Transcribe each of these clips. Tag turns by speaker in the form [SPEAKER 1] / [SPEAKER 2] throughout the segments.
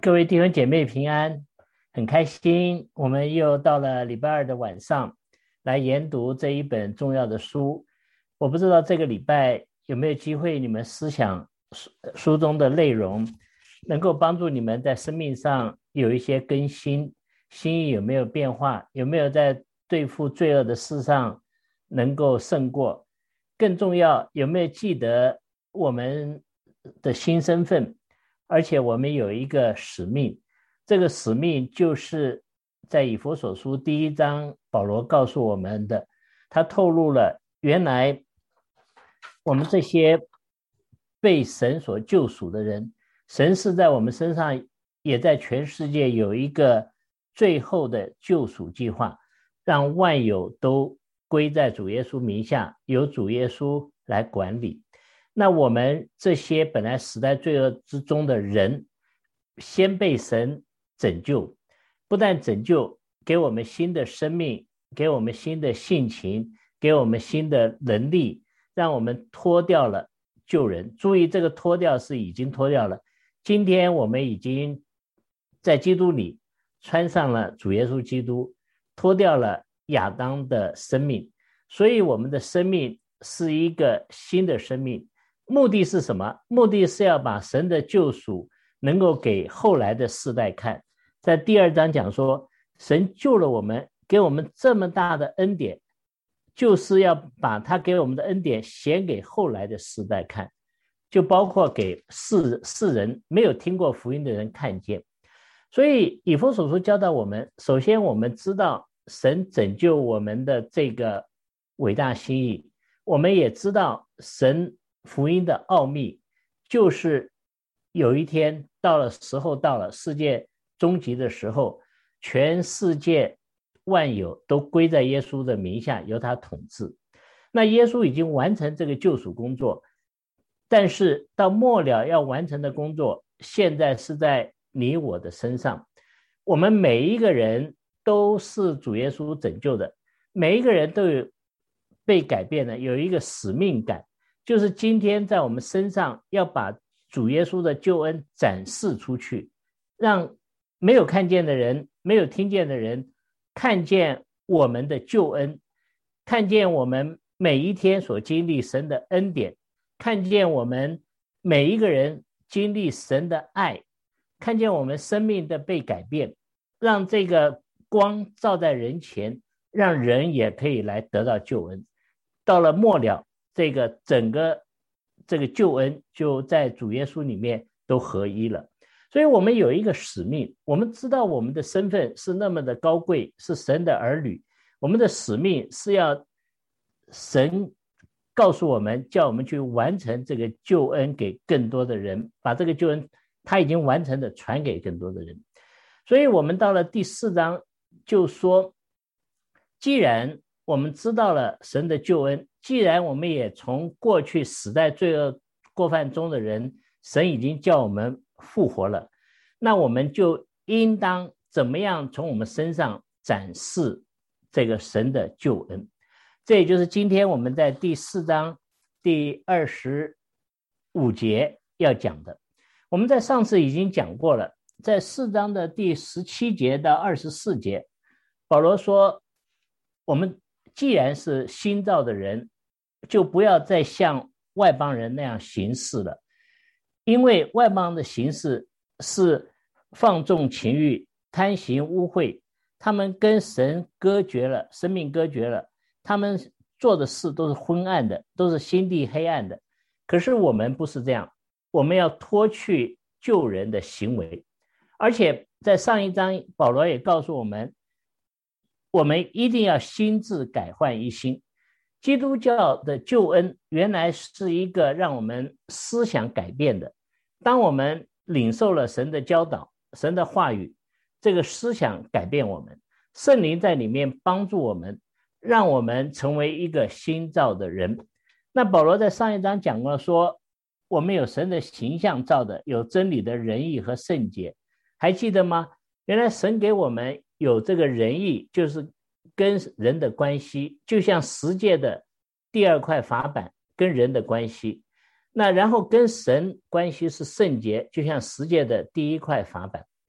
[SPEAKER 1] 各位弟兄姐妹平安，很开心，我们又到了礼拜二的晚上，来研读这一本重要的书。我不知道这个礼拜有没有机会，你们思想书中的内容，能够帮助你们在生命上有一些更新，心意有没有变化，有没有在对付罪恶的事上能够胜过，更重要，有没有记得我们的新身份，而且我们有一个使命，这个使命就是在以弗所书第1章保罗告诉我们的，他透露了原来我们这些被神所救赎的人，神是在我们身上也在全世界有一个最后的救赎计划，让万有都归在主耶稣名下，由主耶稣来管理。那我们这些本来死在罪恶之中的人，先被神拯救，不但拯救，给我们新的生命，给我们新的性情，给我们新的能力，让我们脱掉了旧人。注意，这个脱掉是已经脱掉了，今天我们已经在基督里穿上了主耶稣基督，脱掉了亚当的生命，所以我们的生命是一个新的生命。目的是什么？目的是要把神的救赎能够给后来的世代看。在第2章讲说，神救了我们，给我们这么大的恩典，就是要把他给我们的恩典显给后来的世代看，就包括给世人没有听过福音的人看见。所以以弗所书教导我们，首先我们知道神拯救我们的这个伟大心意，我们也知道神福音的奥秘，就是有一天时候到了，世界终极的时候，全世界万有都归在耶稣的名下，由他统治。那耶稣已经完成这个救赎工作，但是到末了要完成的工作，现在是在你我的身上。我们每一个人都是主耶稣拯救的，每一个人都有被改变的，有一个使命感，就是今天在我们身上要把主耶稣的救恩展示出去，让没有看见的人，没有听见的人看见我们的救恩，看见我们每一天所经历神的恩典，看见我们每一个人经历神的爱，看见我们生命的被改变，让这个光照在人前，让人也可以来得到救恩。到了末了，这个整个这个救恩就在主耶稣里面都合一了。所以我们有一个使命，我们知道我们的身份是那么的高贵，是神的儿女，我们的使命是要神告诉我们，叫我们去完成这个救恩给更多的人，把这个救恩他已经完成的传给更多的人。所以我们到了第4章就说，既然我们知道了神的救恩，既然我们也从过去死在罪恶过犯中的人，神已经叫我们复活了，那我们就应当怎么样从我们身上展示这个神的救恩。这也就是今天我们在第4章第25节要讲的。我们在上次已经讲过了，在4章的第17节到24节，保罗说，我们既然是新造的人，就不要再像外邦人那样行事了，因为外邦的行事是放纵情欲，贪行污秽，他们跟神隔绝了，生命隔绝了，他们做的事都是昏暗的，都是心地黑暗的。可是我们不是这样，我们要脱去旧人的行为。而且在上一章保罗也告诉我们，我们一定要心志改换一新。基督教的救恩原来是一个让我们思想改变的，当我们领受了神的教导，神的话语，这个思想改变我们，圣灵在里面帮助我们，让我们成为一个新造的人。那保罗在上一章讲过说，我们有神的形象造的，有真理的仁义和圣洁，还记得吗？原来神给我们有这个仁义，就是跟人的关系，就像十诫的第2块法版跟人的关系，那然后跟神关系是圣洁，就像十诫的第1块法版。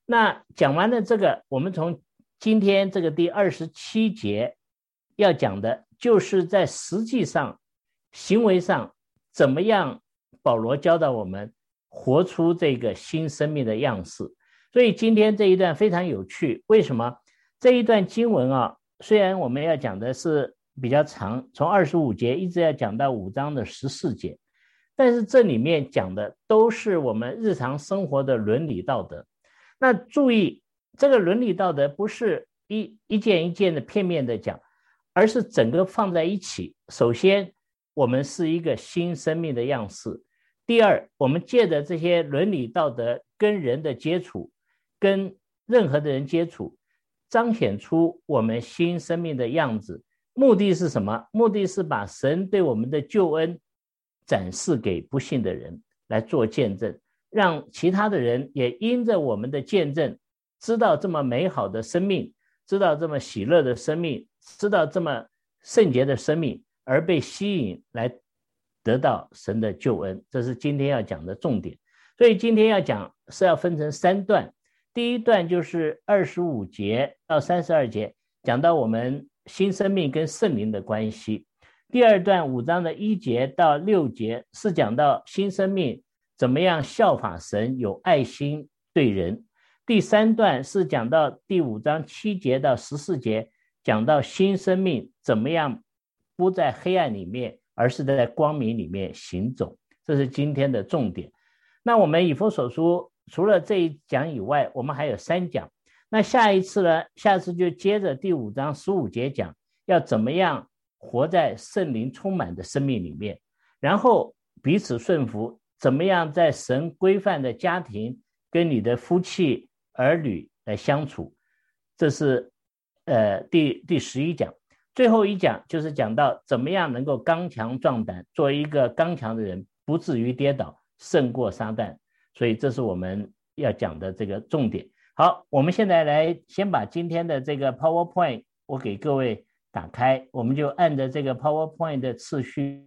[SPEAKER 1] 那讲完了这个，我们从今天这个第27节要讲的就是在实际上行为上怎么样保罗教导我们活出这个新生命的样式。所以今天这一段非常有趣，为什么？这一段经文啊，虽然我们要讲的是比较长，从25节一直要讲到5章的14节，但是这里面讲的都是我们日常生活的伦理道德。那注意，这个伦理道德不是一件一件的片面的讲，而是整个放在一起。首先，我们是一个新生命的样式。第二，我们借着这些伦理道德跟人的接触，跟任何的人接触，彰显出我们新生命的样子。目的是什么？目的是把神对我们的救恩展示给不信的人来做见证，让其他的人也因着我们的见证，知道这么美好的生命，知道这么喜乐的生命，知道这么圣洁的生命，而被吸引来得到神的救恩。这是今天要讲的重点。所以今天要讲是要分成3段。第一段就是25节到32节，讲到我们新生命跟圣灵的关系。第二段5章的1节到6节是讲到新生命怎么样效法神，有爱心对人。第3段是讲到第5章7节到14节，讲到新生命怎么样不在黑暗里面，而是在光明里面行走。这是今天的重点。那我们以弗所书除了这一讲以外，我们还有3讲。那下一次呢？下次就接着第5章15节讲，要怎么样活在圣灵充满的生命里面，然后彼此顺服，怎么样在神规范的家庭跟你的夫妻儿女来相处。这是第11讲。最后一讲就是讲到怎么样能够刚强壮胆，做一个刚强的人，不至于跌倒，胜过撒旦。所以这是我们要讲的这个重点。好，我们现在来先把今天的这个 PowerPoint 我给各位打开，我们就按着这个 PowerPoint 的次序。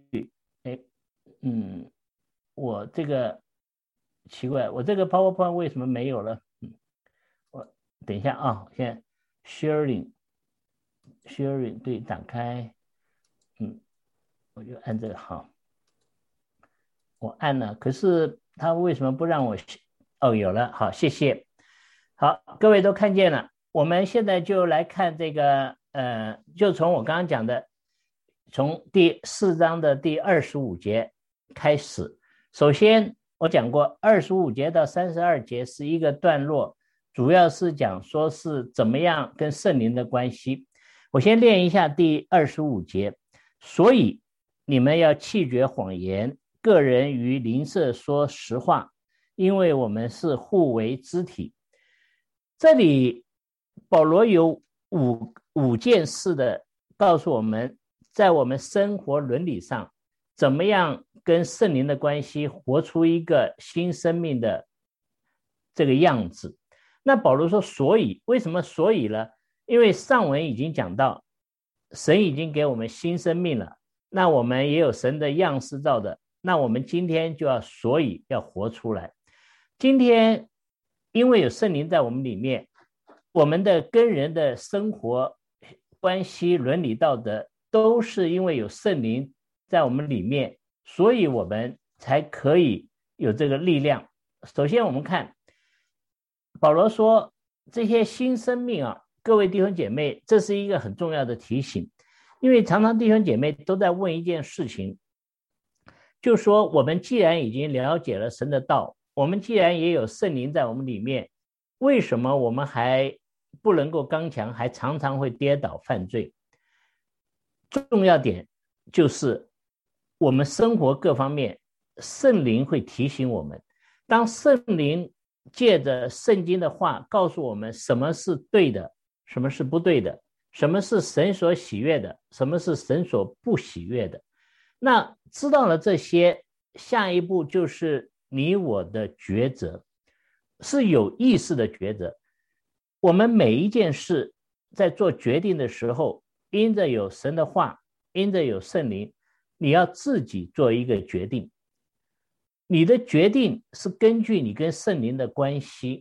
[SPEAKER 1] 我这个奇怪，我这个 PowerPoint 为什么没有了？我等一下啊，现在 sharing 对，打开。我就按这个好，我按了，可是他为什么不让我？有了，好，谢谢。好，各位都看见了。我们现在就来看这个就从我刚刚讲的，从第4章的第25节开始。首先我讲过25节到32节是一个段落，主要是讲说是怎么样跟圣灵的关系。我先念一下第25节。所以你们要弃绝谎言，个人与邻舍说实话，因为我们是互为肢体。这里保罗有五件事的告诉我们，在我们生活伦理上怎么样跟圣灵的关系，活出一个新生命的这个样子。那保罗说所以，为什么所以呢？因为上文已经讲到神已经给我们新生命了，那我们也有神的样式造的，那我们今天就要所以要活出来。今天因为有圣灵在我们里面，我们的跟人的生活关系伦理道德都是因为有圣灵在我们里面，所以我们才可以有这个力量。首先我们看保罗说这些新生命啊，各位弟兄姐妹，这是一个很重要的提醒。因为常常弟兄姐妹都在问一件事情，就说我们既然已经了解了神的道，我们既然也有圣灵在我们里面，为什么我们还不能够刚强，还常常会跌倒犯罪？重要点就是我们生活各方面圣灵会提醒我们，当圣灵借着圣经的话告诉我们什么是对的，什么是不对的，什么是神所喜悦的，什么是神所不喜悦的，那知道了这些，下一步就是你我的抉择，是有意识的抉择。我们每一件事在做决定的时候，因着有神的话，因着有圣灵，你要自己做一个决定。你的决定是根据你跟圣灵的关系，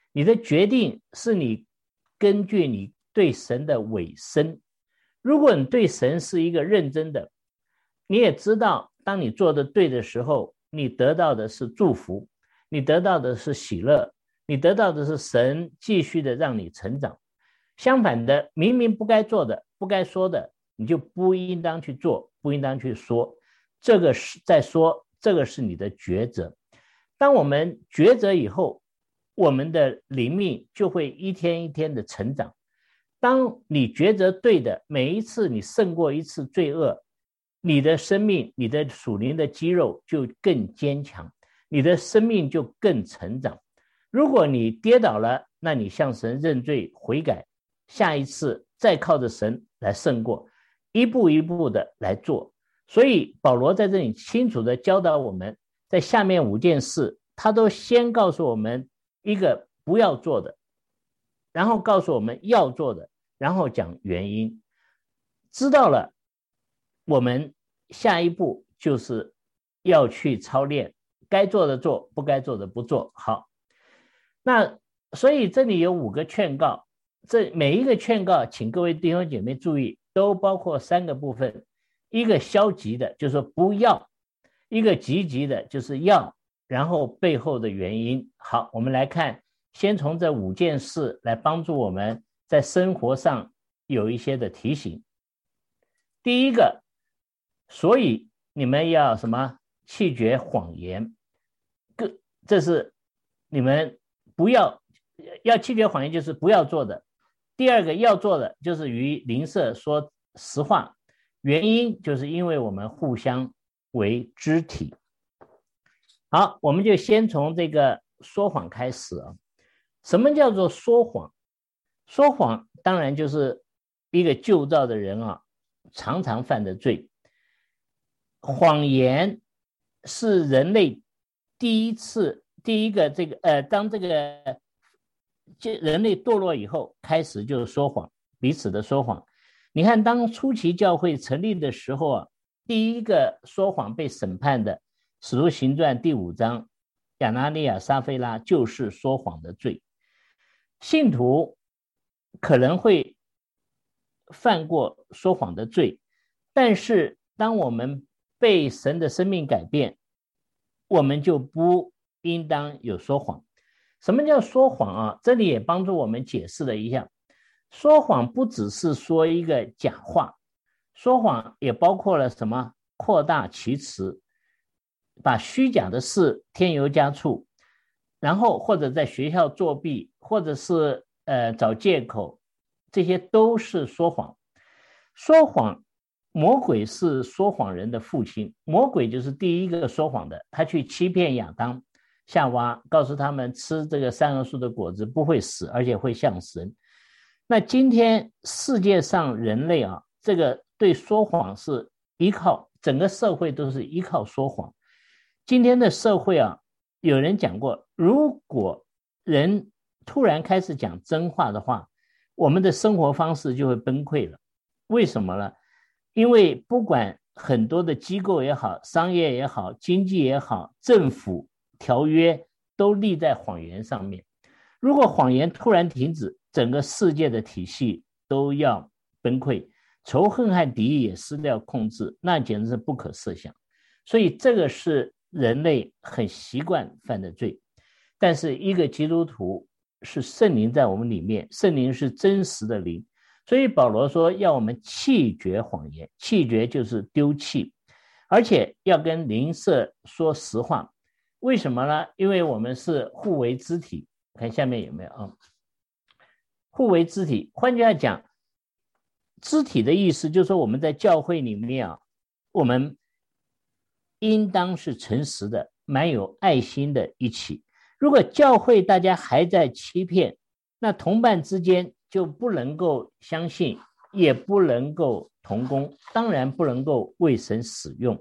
[SPEAKER 1] 你的决定是你根据你对神的委身。如果你对神是一个认真的，你也知道当你做的对的时候，你得到的是祝福，你得到的是喜乐，你得到的是神继续的让你成长。相反的，明明不该做的，不该说的，你就不应当去做，不应当去说。这个是在说，这个是你的抉择。当我们抉择以后，我们的灵命就会一天一天的成长。当你抉择对的，每一次你胜过一次罪恶，你的生命，你的属灵的肌肉就更坚强，你的生命就更成长。如果你跌倒了，那你向神认罪悔改，下一次再靠着神来胜过，一步一步的来做。所以保罗在这里清楚的教导我们，在下面5件事，他都先告诉我们一个不要做的，然后告诉我们要做的，然后讲原因。知道了，我们下一步就是要去操练，该做的做，不该做的不做。好，那所以这里有5个劝告，这每一个劝告，请各位弟兄姐妹注意，都包括3个部分。一个消极的，就是说不要；一个积极的，就是要，然后背后的原因。好，我们来看，先从这5件事来帮助我们在生活上有一些的提醒。第一个，所以你们要什么？弃绝谎言。这是你们不要弃绝谎言，就是不要做的。第二个要做的，就是与邻舍说实话。原因就是因为我们互相为肢体。好，我们就先从这个说谎开始啊。什么叫做说谎？说谎当然就是一个旧造的人啊，常常犯的罪。谎言是人类第一个当这个人类堕落以后，开始就说谎，彼此的说谎。你看，当初期教会成立的时候啊，第一个说谎被审判的，使徒行传第5章，亚拿尼亚、撒非拉就是说谎的罪。信徒可能会犯过说谎的罪，但是当我们被神的生命改变，我们就不应当有说谎。什么叫说谎啊？这里也帮助我们解释了一下。说谎不只是说一个假话，说谎也包括了什么？扩大其词，把虚假的事添油加醋，然后或者在学校作弊，或者是找借口，这些都是说谎。说谎，魔鬼是说谎人的父亲，魔鬼就是第一个说谎的，他去欺骗亚当、夏娃，告诉他们吃这个善恶树的果子不会死，而且会像神。那今天世界上人类啊，这个对说谎是依靠，整个社会都是依靠说谎。今天的社会啊，有人讲过，如果人突然开始讲真话的话，我们的生活方式就会崩溃了。为什么呢？因为不管很多的机构也好，商业也好，经济也好，政府条约都立在谎言上面。如果谎言突然停止，整个世界的体系都要崩溃，仇恨和敌意也失掉控制，那简直是不可设想。所以这个是人类很习惯犯的罪。但是一个基督徒是圣灵在我们里面，圣灵是真实的灵，所以保罗说要我们弃绝谎言，弃绝就是丢弃，而且要跟邻舍说实话。为什么呢？因为我们是互为肢体。看下面有没有啊？互为肢体，换句话讲，肢体的意思就是说我们在教会里面啊，我们应当是诚实的，蛮有爱心的一起。如果教会大家还在欺骗，那同伴之间就不能够相信，也不能够同工，当然不能够为神使用。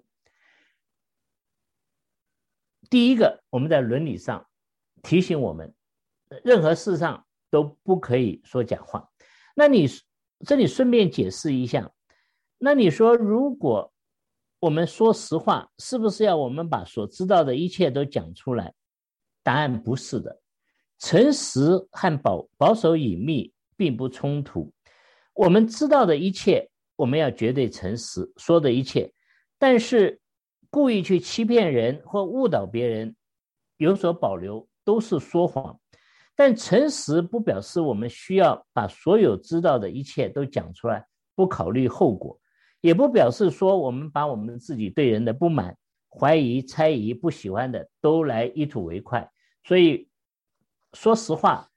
[SPEAKER 1] 第一个，我们在伦理上提醒我们，任何事上都不可以说假话。那你这里顺便解释一下，那你说如果我们说实话，是不是要我们把所知道的一切都讲出来？答案不是的。 诚实和保守隐秘并不冲突。我们知道的一切，我们要绝对诚实，说的一切，但是故意去欺骗人或误导别人，有所保留，都是说谎。但诚实不表示我们需要把所有知道的一切都讲出来，不考虑后果，也不表示说我们把我们自己对人的不满、怀疑、猜疑、不喜欢的都来一吐为快。所以说实话，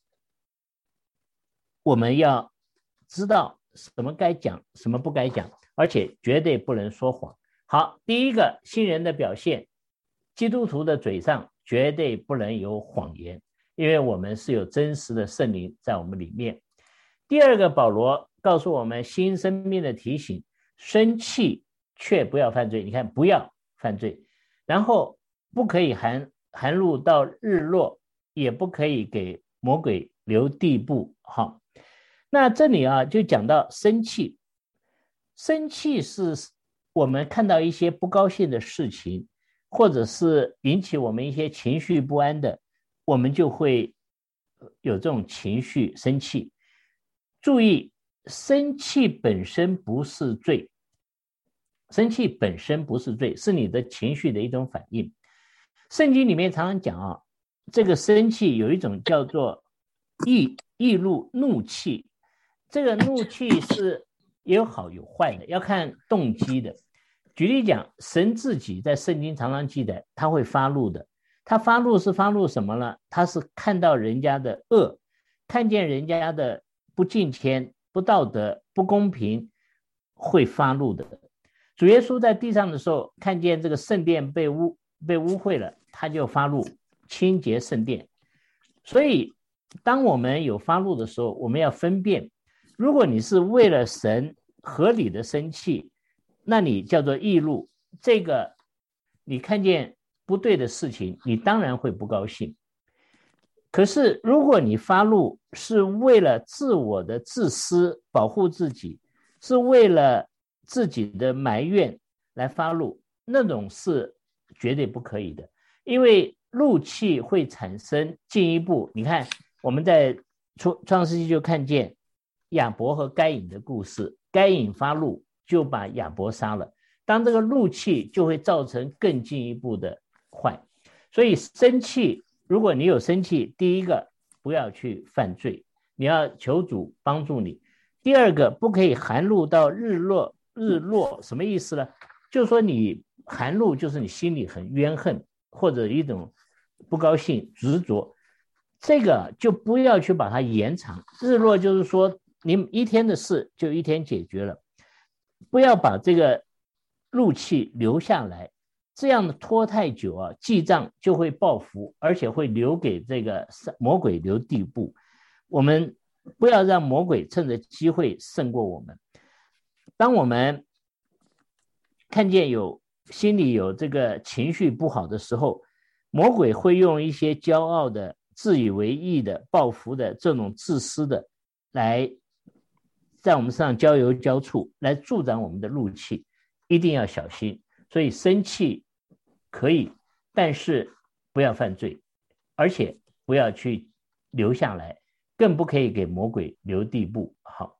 [SPEAKER 1] 我们要知道什么该讲，什么不该讲，而且绝对不能说谎。好，第一个，信人的表现，基督徒的嘴上绝对不能有谎言，因为我们是有真实的圣灵在我们里面。第二个，保罗告诉我们新生命的提醒，生气却不要犯罪。你看，不要犯罪，然后不可以含怒到日落，也不可以给魔鬼留地步。好，那这里就讲到生气。生气是我们看到一些不高兴的事情，或者是引起我们一些情绪不安的，我们就会有这种情绪生气。注意，生气本身不是罪，生气本身不是罪，是你的情绪的一种反应。圣经里面常常讲这个生气有一种叫做易怒怒气，这个怒气是也有好有坏的，要看动机的。举例讲，神自己在圣经常常记载他会发怒的，他发怒是发怒什么呢？他是看到人家的恶，看见人家的不敬虔、不道德、不公平，会发怒的。主耶稣在地上的时候，看见这个圣殿被污秽了，他就发怒，清洁圣殿。所以当我们有发怒的时候，我们要分辨，如果你是为了神合理的生气，那你叫做易怒，这个你看见不对的事情，你当然会不高兴。可是如果你发怒是为了自我的自私，保护自己，是为了自己的埋怨来发怒，那种是绝对不可以的。因为怒气会产生进一步，你看我们在创世纪就看见亚伯和该隐的故事，该隐发怒就把亚伯杀了，当这个怒气就会造成更进一步的坏。所以生气，如果你有生气，第一个不要去犯罪，你要求主帮助你。第二个，不可以含怒到日落，什么意思呢？就是说你含怒就是你心里很怨恨，或者一种不高兴执着，这个就不要去把它延长。日落就是说你一天的事就一天解决了，不要把这个怒气留下来，这样拖太久记账就会报复，而且会留给这个魔鬼留地步。我们不要让魔鬼趁着机会胜过我们。当我们看见心里有这个情绪不好的时候，魔鬼会用一些骄傲的、自以为意的、报复的、这种自私的，来在我们身上浇油浇醋，来助长我们的怒气，一定要小心。所以生气可以，但是不要犯罪，而且不要去留下来，更不可以给魔鬼留地步。好，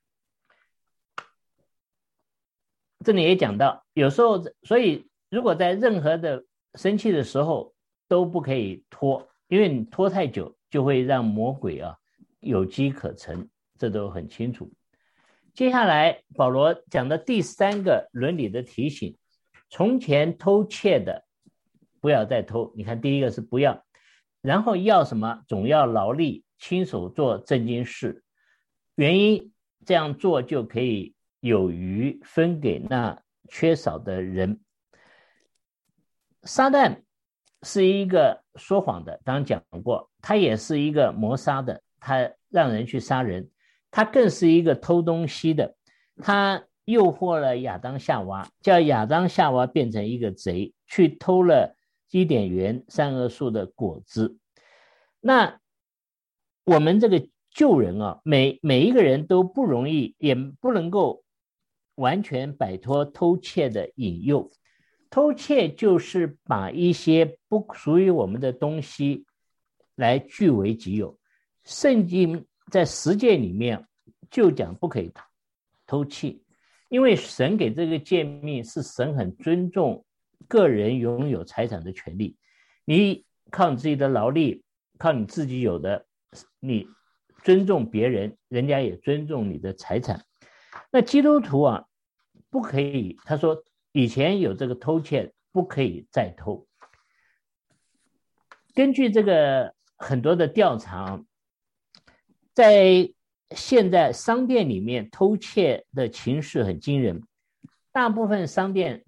[SPEAKER 1] 这里也讲到，有时候，所以如果在任何的生气的时候都不可以拖，因为你拖太久就会让魔鬼有机可乘，这都很清楚。接下来保罗讲的第三个伦理的提醒，从前偷窃的不要再偷。你看第一个是不要，然后要什么？总要劳力，亲手做正经事。原因这样做就可以有余分给那缺少的人。撒旦是一个说谎的，刚刚讲过，他也是一个谋杀的，他让人去杀人，他更是一个偷东西的，他诱惑了亚当夏娃，叫亚当夏娃变成一个贼，去偷了伊甸园善恶树的果子。那我们这个救人每一个人都不容易，也不能够完全摆脱偷窃的引诱。偷窃就是把一些不属于我们的东西来据为己有。圣经在10诫里面就讲不可以偷窃，因为神给这个诫命是神很尊重个人拥有财产的权利。你靠你自己的劳力，靠你自己有的，你尊重别人，人家也尊重你的财产。那基督徒啊，不可以，他说以前有这个偷窃，不可以再偷。根据这个很多的调查，在现在商店里面偷窃的情势很惊人，大部分商店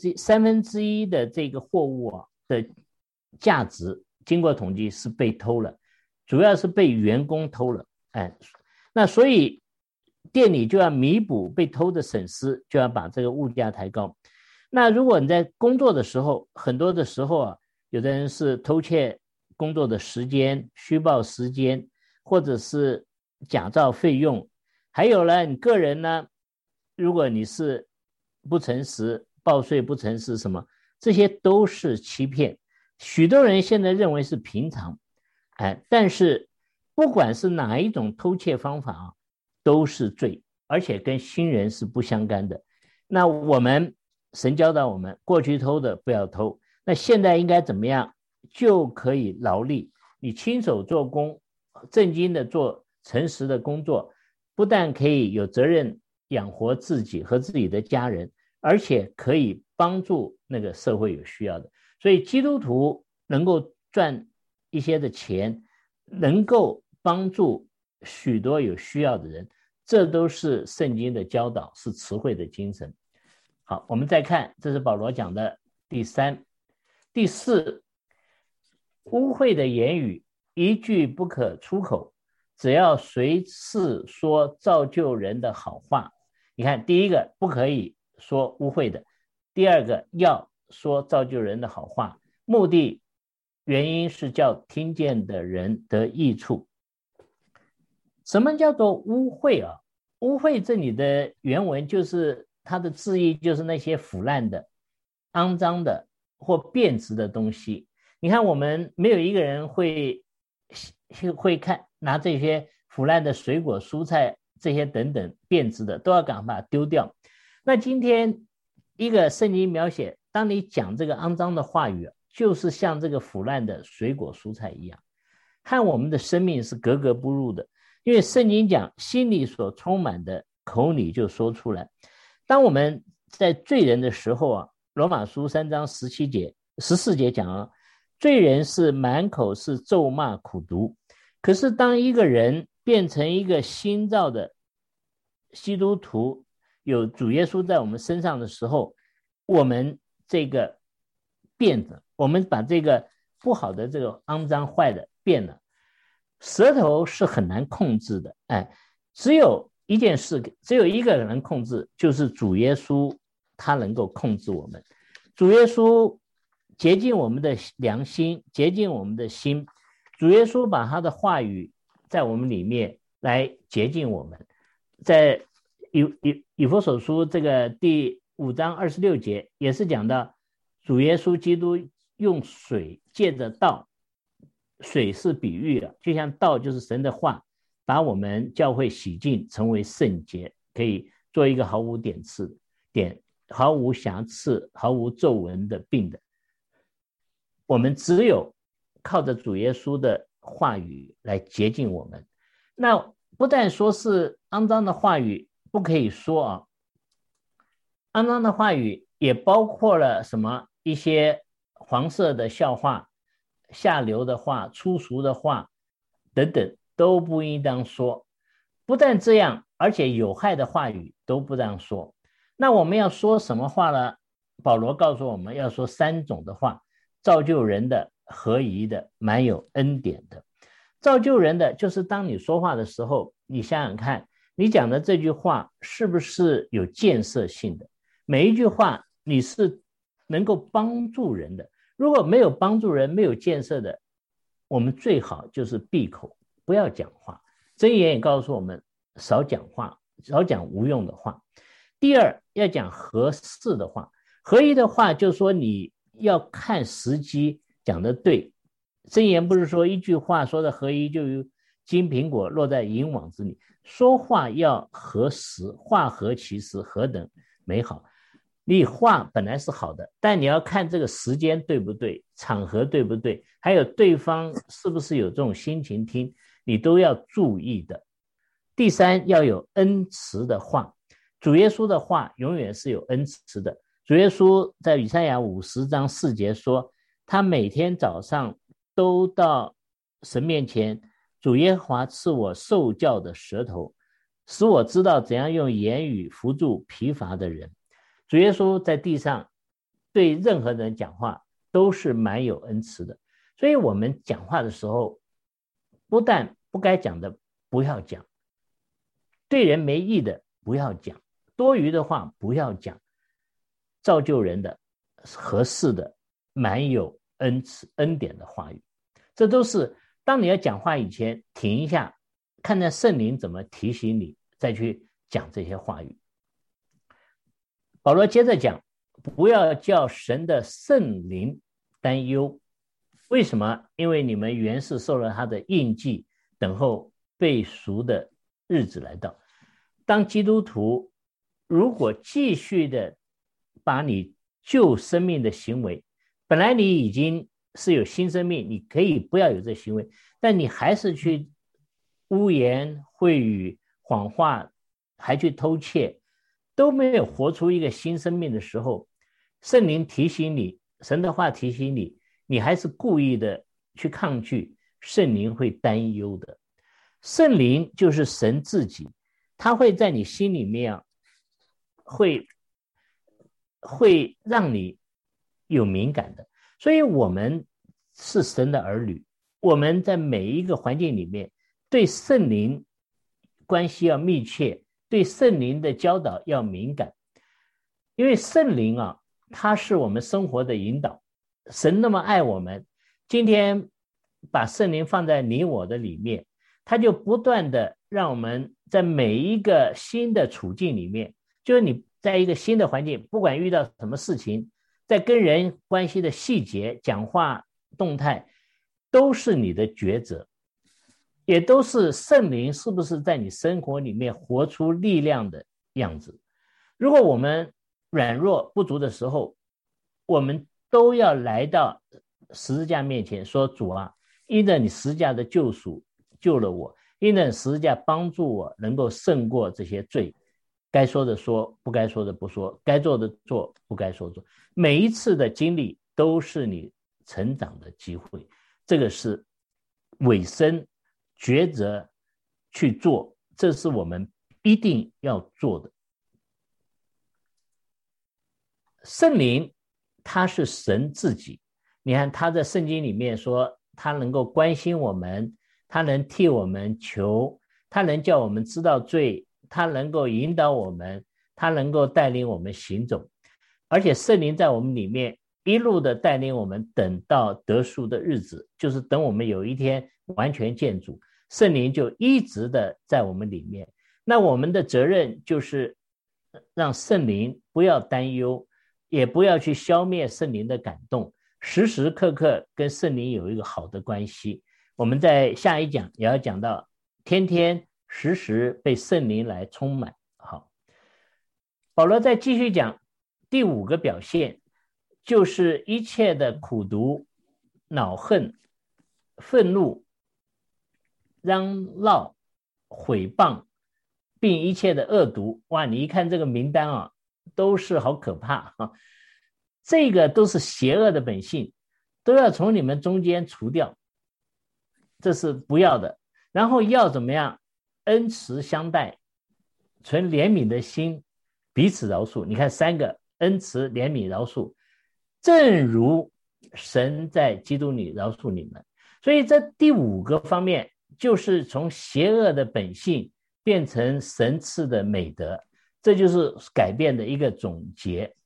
[SPEAKER 1] 1/3的这个货物啊的价值，经过统计是被偷了，主要是被员工偷了。那所以店里就要弥补被偷的损失，就要把这个物价抬高。那如果你在工作的时候，很多的时候啊，有的人是偷窃工作的时间，虚报时间，或者是假造费用。还有呢，你个人呢，如果你是不诚实，报税不诚实什么，这些都是欺骗。许多人现在认为是平常，但是不管是哪一种偷窃方法啊，都是罪，而且跟新人是不相干的。那我们神教导我们，过去偷的不要偷，那现在应该怎么样就可以劳力？你亲手做工，正经的做诚实的工作，不但可以有责任养活自己和自己的家人，而且可以帮助那个社会有需要的。所以基督徒能够赚一些的钱，能够帮助许多有需要的人，这都是圣经的教导，是慈惠的精神。好，我们再看，这是保罗讲的第3。第4，污秽的言语一句不可出口，只要随时说造就人的好话。你看，第一个不可以说污秽的，第二个要说造就人的好话，目的原因是叫听见的人得益处。什么叫做污秽啊？污秽这里的原文就是它的字义，就是那些腐烂的、肮脏的或变质的东西。你看，我们没有一个人会拿这些腐烂的水果、蔬菜这些等等变质的，都要赶快把它丢掉。那今天一个圣经描写，当你讲这个肮脏的话语，就是像这个腐烂的水果、蔬菜一样，和我们的生命是格格不入的。因为圣经讲，心里所充满的，口里就说出来。当我们在罪人的时候啊，罗马书3章14节讲啊，罪人是满口是咒骂苦毒。可是当一个人变成一个新造的基督徒，有主耶稣在我们身上的时候，我们这个变了，我们把这个不好的这个肮脏坏的变了。舌头是很难控制的，只有一件事，只有一个人能控制，就是主耶稣，他能够控制我们。主耶稣洁净我们的良心，洁净我们的心。主耶稣把他的话语在我们里面来洁净我们。在以弗所书这个第5章26节也是讲到，主耶稣基督用水借着道，水是比喻的，就像道就是神的话，把我们教会洗净，成为圣洁，可以做一个毫无毫无瑕疵、毫无皱纹的病的。我们只有靠着主耶稣的话语来洁净我们。那不但说是肮脏的话语不可以说啊，肮脏的话语也包括了什么？一些黄色的笑话、下流的话、粗俗的话等等都不应当说。不但这样，而且有害的话语都不让说。那我们要说什么话呢？保罗告诉我们要说3种的话：造就人的、合宜的、满有恩典的。造就人的就是当你说话的时候，你想想看，你讲的这句话是不是有建设性的？每一句话你是能够帮助人的。如果没有帮助人、没有建设的，我们最好就是闭口，不要讲话。箴言也告诉我们少讲话，少讲无用的话。第二，要讲合适的话。合宜的话就是说你要看时机讲的对， 箴言不是说一句话说的合一，就有金苹果落在银网子里。说话要合时，话合其时，何等美好。你话本来是好的，但你要看这个时间对不对，场合对不对，还有对方是不是有这种心情听，你都要注意的。第三，要有恩慈的话。主耶稣的话永远是有恩慈的。主耶稣在以赛亚50章4节说，他每天早上都到神面前，主耶和华赐我受教的舌头，使我知道怎样用言语扶助疲乏的人。主耶稣在地上对任何人讲话都是蛮有恩慈的，所以我们讲话的时候，不但不该讲的不要讲，对人没益的不要讲，多余的话不要讲，造就人的合适的蛮有恩慈恩典的话语。这都是当你要讲话以前停一下，看看圣灵怎么提醒你，再去讲这些话语。保罗接着讲，不要叫神的圣灵担忧。为什么？因为你们原是受了他的印记，等候被赎的日子来到。当基督徒如果继续的把你旧生命的行为，本来你已经是有新生命，你可以不要有这行为，但你还是去污言秽语、谎话，还去偷窃，都没有活出一个新生命的时候，圣灵提醒你，神的话提醒你，你还是故意的去抗拒，圣灵会担忧的。圣灵就是神自己，他会在你心里面会让你有敏感的。所以我们是神的儿女，我们在每一个环境里面对圣灵关系要密切，对圣灵的教导要敏感。因为圣灵啊，它是我们生活的引导。神那么爱我们，今天把圣灵放在你我的里面，他就不断的让我们在每一个新的处境里面，就是你在一个新的环境，不管遇到什么事情，在跟人关系的细节、讲话动态，都是你的抉择，也都是圣灵是不是在你生活里面活出力量的样子。如果我们软弱不足的时候，我们都要来到十字架面前说，主啊，因着你十字架的救赎救了我，因着十字架帮助我能够胜过这些罪，该说的说，不该说的不说，该做的做，不该说的做。每一次的经历都是你成长的机会，这个是委身抉择去做，这是我们一定要做的。圣灵他是神自己，你看他在圣经里面说，他能够关心我们，他能替我们求，他能叫我们知道罪，他能够引导我们，他能够带领我们行走。而且圣灵在我们里面一路的带领我们，等到得赎的日子，就是等我们有一天完全见主，圣灵就一直的在我们里面。那我们的责任就是让圣灵不要担忧，也不要去消灭圣灵的感动，时时刻刻跟圣灵有一个好的关系。我们在下一讲也要讲到天天时时被圣灵来充满。好，保罗再继续讲第5个表现，就是一切的苦毒、恼恨、愤怒、嚷闹、毁谤，并一切的恶毒。哇，你一看这个名单啊，都是好可怕啊！这个都是邪恶的本性，都要从你们中间除掉，这是不要的。然后要怎么样？恩慈相待，存怜悯的心，彼此饶恕。你看3个：恩慈、怜悯、饶恕，正如神在基督里饶恕你们。所以这第5个方面，就是从邪恶的本性变成神赐的美德，这就是改变的一个总结。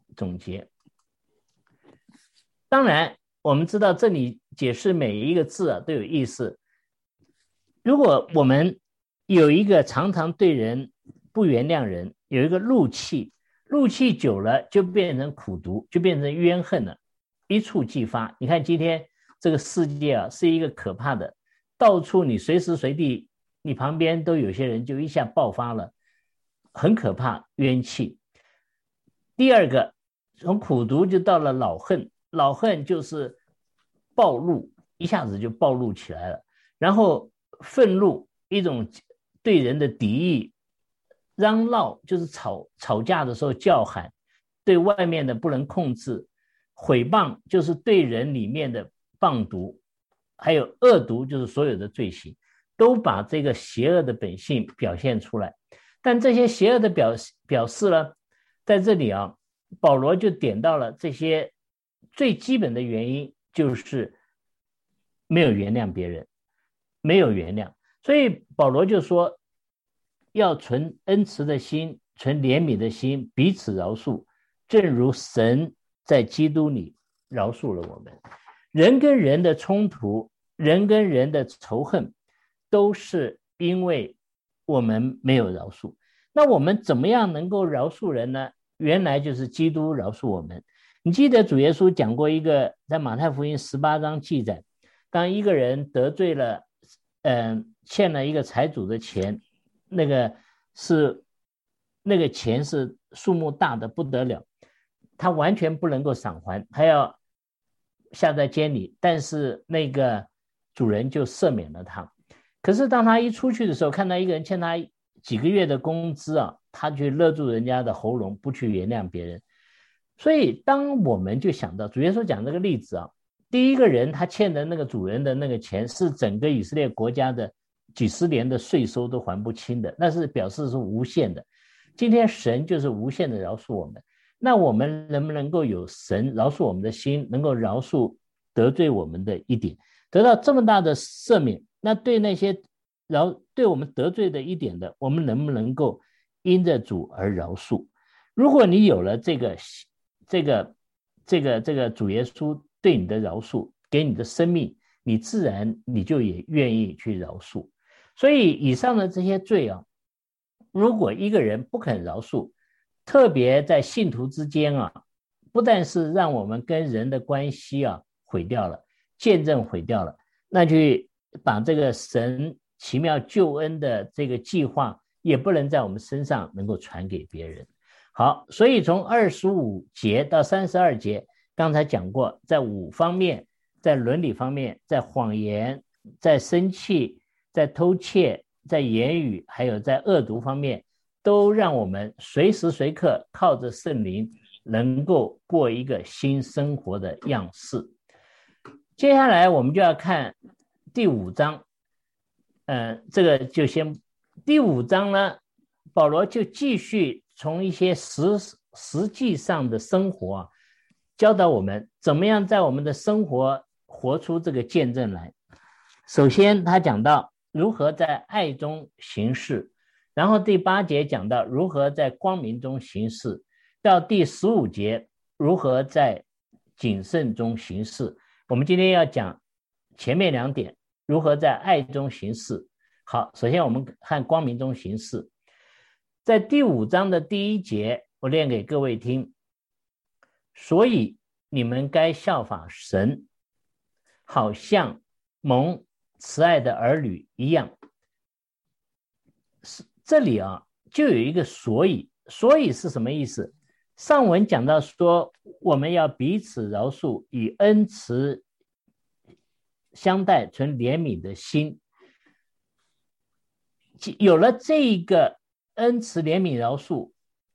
[SPEAKER 1] 当然我们知道这里解释每一个字啊都有意思。如果我们有一个常常对人不原谅人，有一个怒气久了就变成苦毒，就变成冤恨了，一触即发。你看今天这个世界啊是一个可怕的，到处你随时随地你旁边都有些人就一下爆发了，很可怕，冤气。第二个，从苦毒就到了恼恨，恼恨就是暴怒，一下子就暴怒起来了。然后愤怒，一种对人的敌意，嚷闹就是吵架的时候叫喊，对外面的不能控制，毁谤就是对人里面的谤毒，还有恶毒就是所有的罪行，都把这个邪恶的本性表现出来。但这些邪恶的表示呢，在这里啊，保罗就点到了这些最基本的原因，就是没有原谅别人，没有原谅。所以保罗就说，要存恩慈的心，存怜悯的心，彼此饶恕，正如神在基督里饶恕了我们。人跟人的冲突，人跟人的仇恨，都是因为我们没有饶恕。那我们怎么样能够饶恕人呢？原来就是基督饶恕我们。你记得主耶稣讲过一个，在马太福音18章记载，当一个人得罪了欠了一个财主的钱，那个钱是数目大的不得了，他完全不能够偿还，他要下在监里，但是那个主人就赦免了他。可是当他一出去的时候，看到一个人欠他几个月的工资啊，他去勒住人家的喉咙，不去原谅别人。所以当我们就想到主耶稣讲这个例子啊，第一个人他欠的那个主人的那个钱是整个以色列国家的几十年的税收都还不清的，那是表示是无限的。今天神就是无限的饶恕我们，那我们能不能够有神饶恕我们的心，能够饶恕得罪我们的一点，得到这么大的赦免？那对那些对我们得罪的一点的，我们能不能够因着主而饶恕？如果你有了这个主耶稣对你的饶恕，给你的生命，你自然你就也愿意去饶恕。所以以上的这些罪啊，如果一个人不肯饶恕，特别在信徒之间啊，不但是让我们跟人的关系啊毁掉了，见证毁掉了，那就把这个神奇妙救恩的这个计划也不能在我们身上能够传给别人。好，所以从25节到32节，刚才讲过，在5方面，在伦理方面，在谎言，在生气，在偷窃，在言语，还有在恶毒方面，都让我们随时随刻靠着圣灵能够过一个新生活的样式。接下来我们就要看第5章，这个就先第5章呢，保罗就继续从一些实际上的生活啊，教导我们怎么样在我们的生活活出这个见证来。首先他讲到如何在爱中行事，然后第8节讲到如何在光明中行事，到第15节如何在谨慎中行事。我们今天要讲前面2点，如何在爱中行事。好，首先我们看光明中行事。在第5章的第1节，我念给各位听。所以你们该效法神，好像蒙慈爱的儿女一样。这里啊，就有一个所以，所以是什么意思？上文讲到说，我们要彼此饶恕，以恩慈相待，存怜悯的心。有了这个恩慈怜悯饶恕，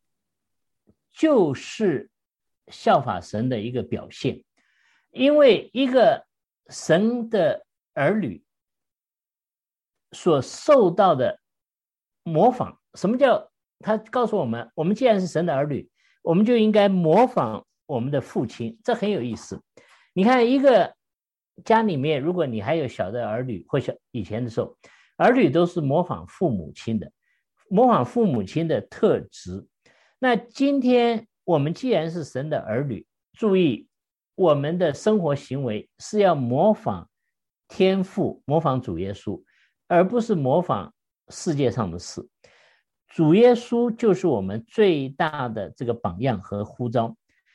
[SPEAKER 1] 就是效法神的一个表现。因为一个神的儿女所受到的模仿，什么叫他告诉我们，我们既然是神的儿女，我们就应该模仿我们的父亲，这很有意思。你看一个家里面，如果你还有小的儿女，或者以前的时候，儿女都是模仿父母亲的，模仿父母亲的特质。那今天我们既然是神的儿女，注意我们的生活行为是要模仿天父，模仿主耶稣，而不是模仿世界上的事。主耶稣就是我们最大的这个榜样和呼召。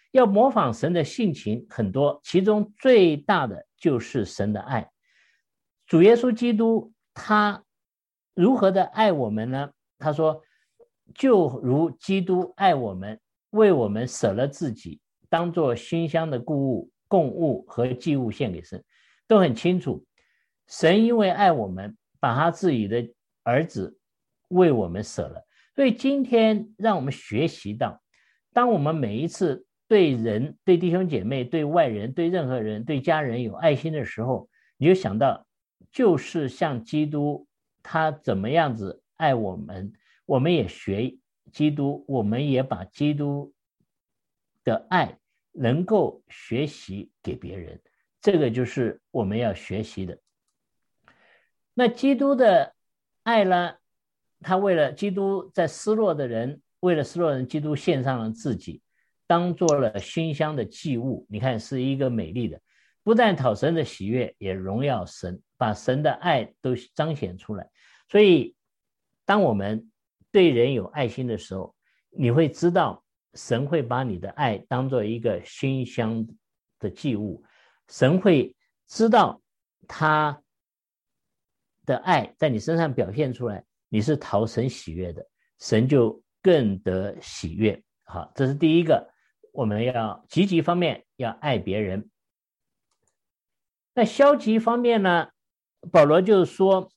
[SPEAKER 1] 要模仿神的性情很多，其中最大的就是神的爱。主耶稣基督他如何的爱我们呢？他说就如基督爱我们，为我们舍了自己，当作馨香的供物和祭物献给神。都很清楚，神因为爱我们，把他自己的儿子为我们舍了。所以今天让我们学习到，当我们每一次对人、对弟兄姐妹、对外人、对任何人、对家人有爱心的时候，你就想到就是像基督他怎么样子爱我们，我们也学基督，我们也把基督的爱能够学习给别人，这个就是我们要学习的。那基督的爱呢，他为了基督在失落的人，为了失落人，基督献上了自己，当做了馨香的祭物。你看是一个美丽的，不但讨神的喜悦，也荣耀神，把神的爱都彰显出来。所以当我们对人有爱心的时候，你会知道神会把你的爱当做一个馨香的祭物，神会知道他的爱在你身上表现出来，你是讨神喜悦的，神就更得喜悦。好，这是第一个，我们要积极方面要爱别人。那消极方面呢，保罗就说，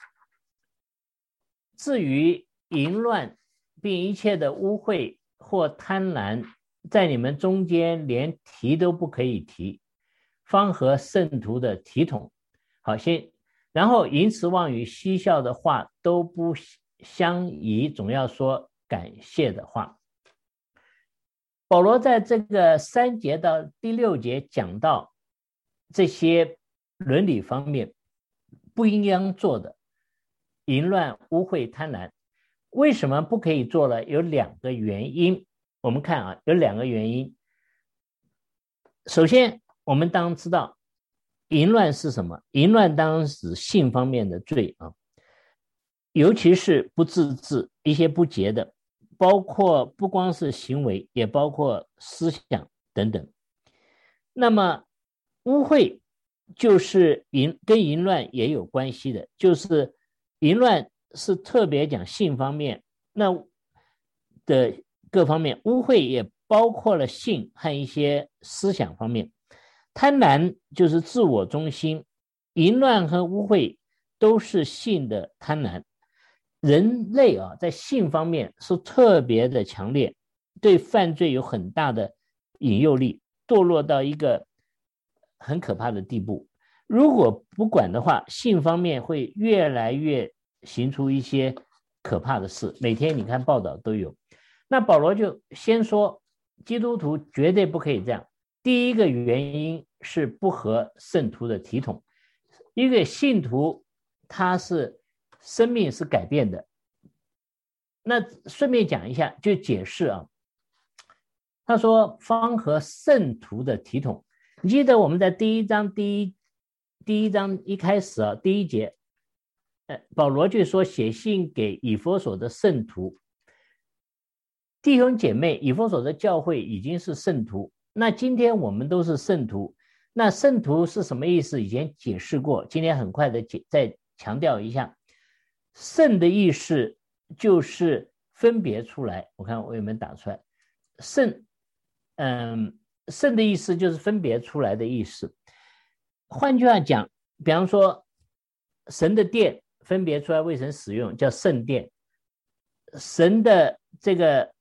[SPEAKER 1] 至于淫乱并一切的污秽或贪婪，在你们中间连提都不可以提，方合圣徒的体统。好，然后淫词妄语嬉笑的话都不相宜，总要说感谢的话。保罗在这个3节到第6节讲到这些伦理方面不应当做的，淫乱、污秽、贪婪，为什么不可以做了？有2个原因。我们看啊，有2个原因。首先，我们当知道淫乱是什么？淫乱当然是性方面的罪啊，尤其是不自制、一些不洁的，包括不光是行为，也包括思想等等。那么污秽就是跟淫乱也有关系的，就是淫乱是特别讲性方面那的各方面，污秽也包括了性和一些思想方面。贪婪就是自我中心，淫乱和污秽都是性的贪婪。人类啊，在性方面是特别的强烈，对犯罪有很大的引诱力，堕落到一个很可怕的地步。如果不管的话，性方面会越来越行出一些可怕的事，每天你看报道都有。那保罗就先说，基督徒绝对不可以这样。第一个原因是不合圣徒的体统，一个信徒他是生命是改变的。那顺便讲一下，就解释啊，他说方合圣徒的体统。你记得我们在第一章一开始啊，第1节，保罗就说写信给以弗所的圣徒，弟兄姐妹，以弗所的教会已经是圣徒，那今天我们都是圣徒。那圣徒是什么意思？以前解释过，今天很快的再强调一下。圣的意思就是分别出来，我看我有没有打出来。圣的意思就是分别出来的意思。换句话讲，比方说神的殿分别出来为神使用，叫圣殿。神的这个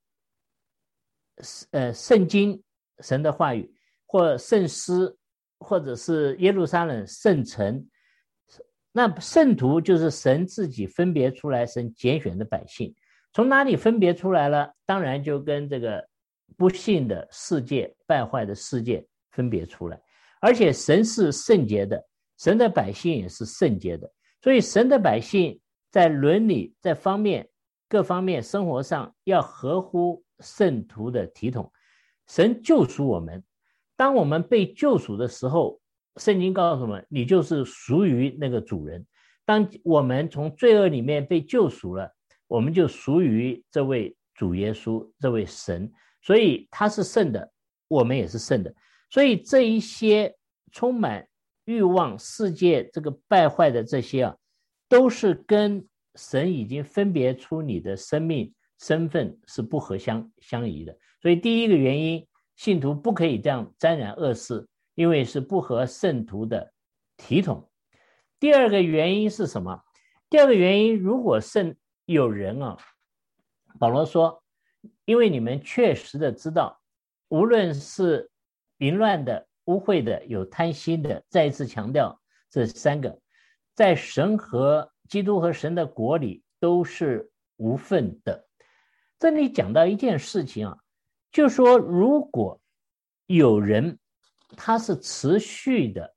[SPEAKER 1] 圣经，神的话语，或圣诗，或者是耶路撒冷圣城，那圣徒就是神自己分别出来，神拣选的百姓。从哪里分别出来了？当然就跟这个不信的世界、败坏的世界分别出来。而且神是圣洁的，神的百姓也是圣洁的，所以神的百姓在伦理在各方面生活上要合乎圣徒的体统。神救赎我们，当我们被救赎的时候，圣经告诉我们，你就是属于那个主人。当我们从罪恶里面被救赎了，我们就属于这位主耶稣，这位神。所以他是圣的， 我们也是圣的。所以这一些充满欲望世界这个败坏的这些都是跟神已经分别出你的生命身份是不合相宜的。所以第一个原因，信徒不可以这样沾染恶事，因为是不合圣徒的体统。第二个原因是什么？第二个原因，如果有人保罗说，因为你们确实的知道，无论是淫乱的、污秽的、有贪心的，再一次强调这三个，在神和基督和神的国里都是无份的。这里讲到一件事情就说如果有人他是持续的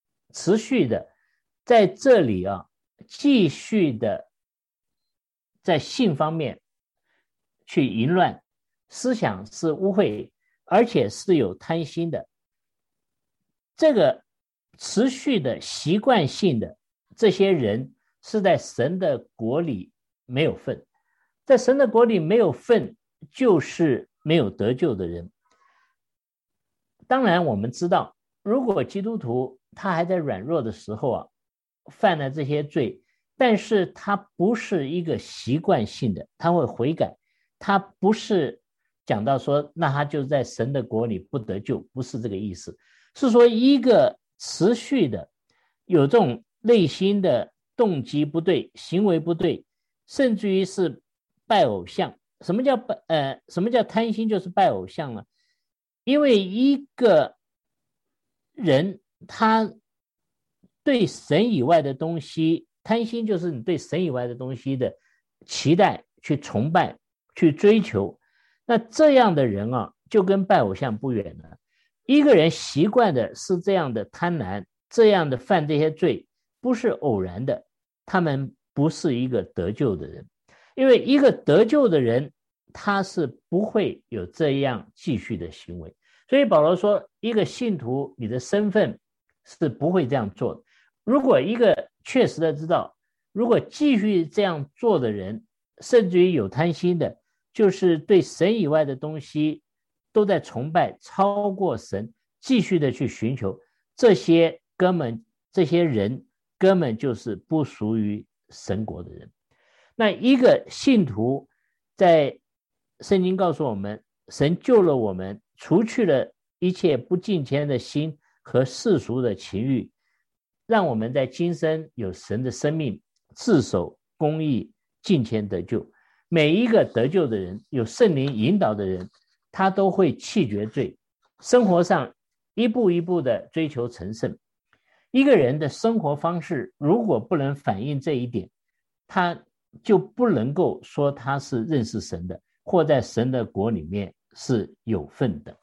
[SPEAKER 1] 在这里继续的在性方面去淫乱，思想是污秽，而且是有贪心的，这个持续的习惯性的这些人是在神的国里没有份，在神的国里没有份，就是没有得救的人。当然我们知道，如果基督徒他还在软弱的时候犯了这些罪，但是他不是一个习惯性的，他会悔改，他不是讲到说那他就在神的国里不得救，不是这个意思，是说一个持续的有这种内心的动机不对，行为不对，甚至于是拜偶像。什么叫贪心？就是拜偶像了。因为一个人他对神以外的东西，贪心就是你对神以外的东西的期待，去崇拜，去追求，那这样的人就跟拜偶像不远了。一个人习惯的是这样的贪婪，这样的犯这些罪，不是偶然的，他们不是一个得救的人。因为一个得救的人，他是不会有这样继续的行为。所以保罗说，一个信徒你的身份是不会这样做的。如果一个确实的知道，如果继续这样做的人，甚至于有贪心的，就是对神以外的东西都在崇拜，超过神，继续的去寻求，这些人根本就是不属于神国的人。那一个信徒，在圣经告诉我们，神救了我们，除去了一切不敬虔的心和世俗的情欲，让我们在今生有神的生命，自守公义，敬虔得救。每一个得救的人，有圣灵引导的人，他都会弃绝罪，生活上一步一步的追求成圣。一个人的生活方式如果不能反映这一点，他就不能够说他是认识神的，或在神的国里面是有份的。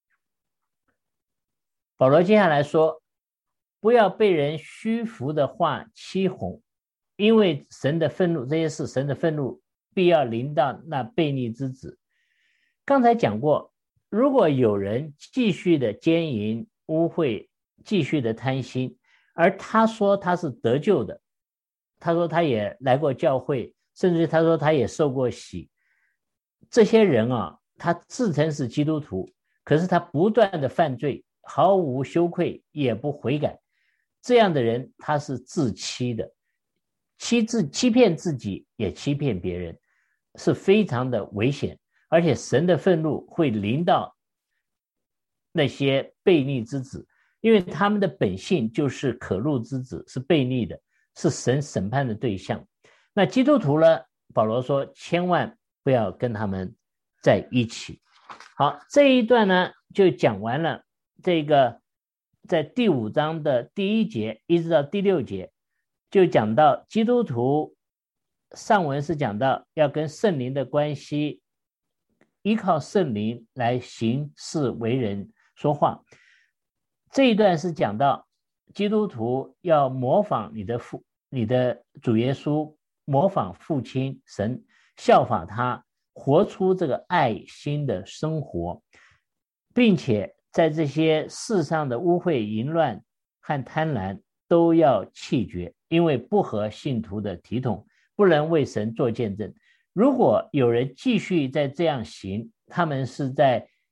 [SPEAKER 1] 保罗接下来说，不要被人虚浮的话欺哄，因为神的愤怒，这些是神的愤怒必要临到那悖逆之子。刚才讲过，如果有人继续的奸淫污秽，继续的贪心，而他说他是得救的，他说他也来过教会，甚至他说他也受过洗，这些人他自称是基督徒，可是他不断的犯罪，毫无羞愧，也不悔改，这样的人他是自欺的，欺骗自己，也欺骗别人，是非常的危险。而且神的愤怒会临到那些悖逆之子，因为他们的本性就是可怒之子，是悖逆的，是神审判的对象。那基督徒呢，保罗说千万不要跟他们在一起。好，这一段呢就讲完了。这个在第5章的第1节一直到第6节，就讲到基督徒，上文是讲到要跟圣灵的关系，依靠圣灵来行事为人说话。这一段是讲到基督徒要模仿你的主耶稣，模仿父亲神，效法他，活出这个爱心的生活，并且在这些世上的污秽淫乱和贪婪都要弃绝，因为不合信徒的体统，不能为神做见证。如果有人继续在这样行，他们是在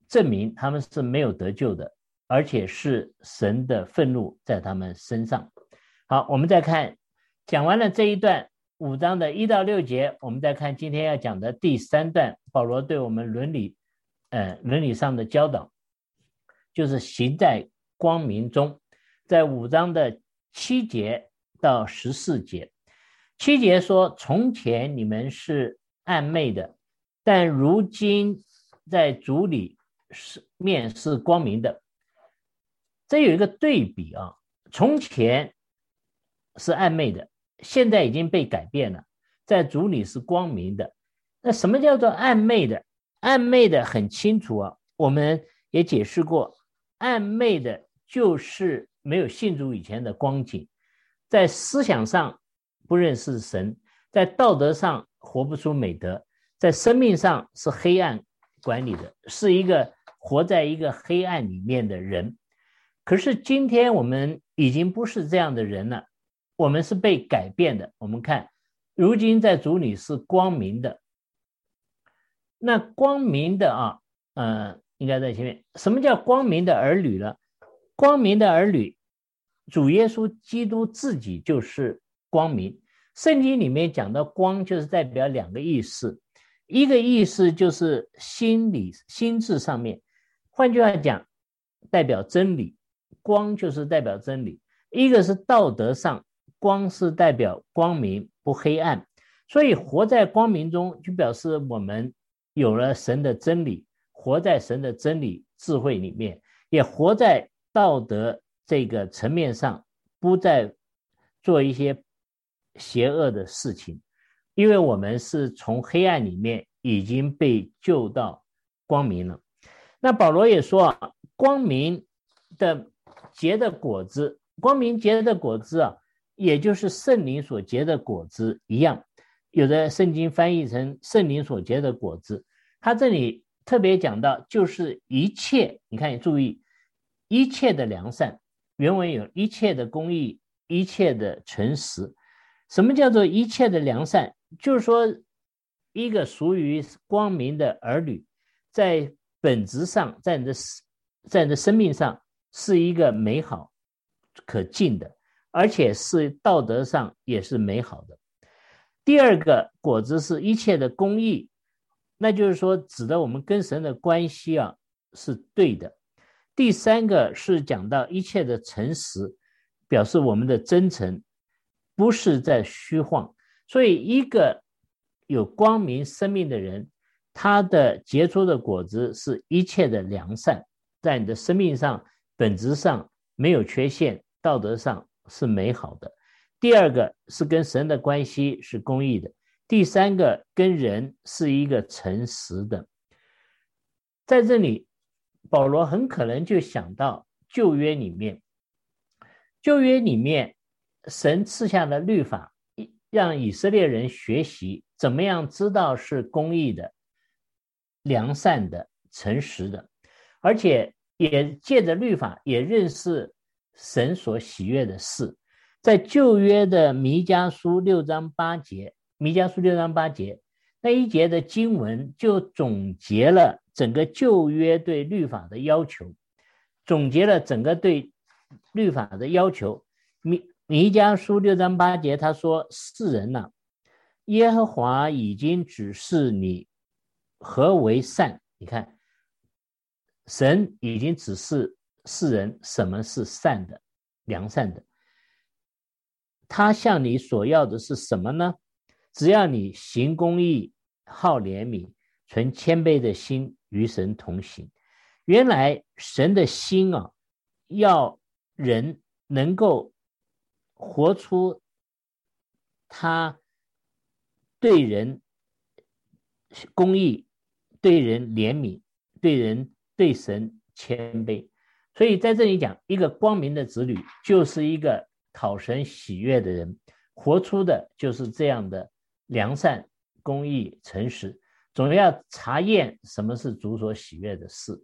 [SPEAKER 1] 证明他们是没有得救的，而且是神的愤怒在他们身上。好，我们再看，讲完了这一段5章的1到6节，我们再看今天要讲的第3段，保罗对我们伦理上的教导，就是行在光明中，在5章的7节到14节。7节说，从前你们是暗昧的，但如今在主里面是光明的。这有一个对比啊，从前是暗昧的，现在已经被改变了，在主里是光明的。那什么叫做暗昧的？暗昧的很清楚啊，我们也解释过，暗昧的就是没有信主以前的光景，在思想上不认识神，在道德上活不出美德，在生命上是黑暗管理的，是一个活在一个黑暗里面的人。可是今天我们已经不是这样的人了，我们是被改变的。我们看，如今在主里是光明的。那光明的应该在前面。什么叫光明的儿女呢？光明的儿女，主耶稣基督自己就是光明。圣经里面讲到光，就是代表2个意思，一个意思就是心智上面，换句话讲，代表真理，光就是代表真理；一个是道德上，光是代表光明不黑暗。所以活在光明中，就表示我们有了神的真理，活在神的真理智慧里面，也活在道德这个层面上，不再做一些邪恶的事情，因为我们是从黑暗里面已经被救到光明了。那保罗也说啊，光明的结的果子，光明结的果子啊，也就是圣灵所结的果子一样，有的圣经翻译成圣灵所结的果子，他这里特别讲到就是一切，你看你注意，一切的良善，原文有一切的公义，一切的诚实。什么叫做一切的良善？就是说一个属于光明的儿女，在本质上，在你的生命上是一个美好可敬的，而且是道德上也是美好的。第二个果子是一切的公义，那就是说指的我们跟神的关系啊是对的。第三个是讲到一切的诚实，表示我们的真诚不是在虚晃。所以一个有光明生命的人，他的结出的果子是一切的良善，在你的生命上本质上没有缺陷，道德上是美好的。第二个是跟神的关系是公义的，第三个跟人是一个诚实的。在这里保罗很可能就想到旧约里面神赐下的律法，让以色列人学习怎么样知道是公义的、良善的、诚实的，而且也借着律法也认识神所喜悦的事。在旧约的弥迦书6章8节，那一节的经文就总结了整个旧约对律法的要求，弥迦书6章8节他说，世人啊，耶和华已经指示你何为善。你看，神已经指示世人什么是善的、良善的。他向你所要的是什么呢？只要你行公义、好怜悯、存谦卑的心，与神同行。原来神的心啊，要人能够活出他对人公义、对人怜悯、对神谦卑。所以在这里讲，一个光明的子女就是一个讨神喜悦的人，活出的就是这样的良善、公义、诚实，总要查验什么是主所喜悦的事。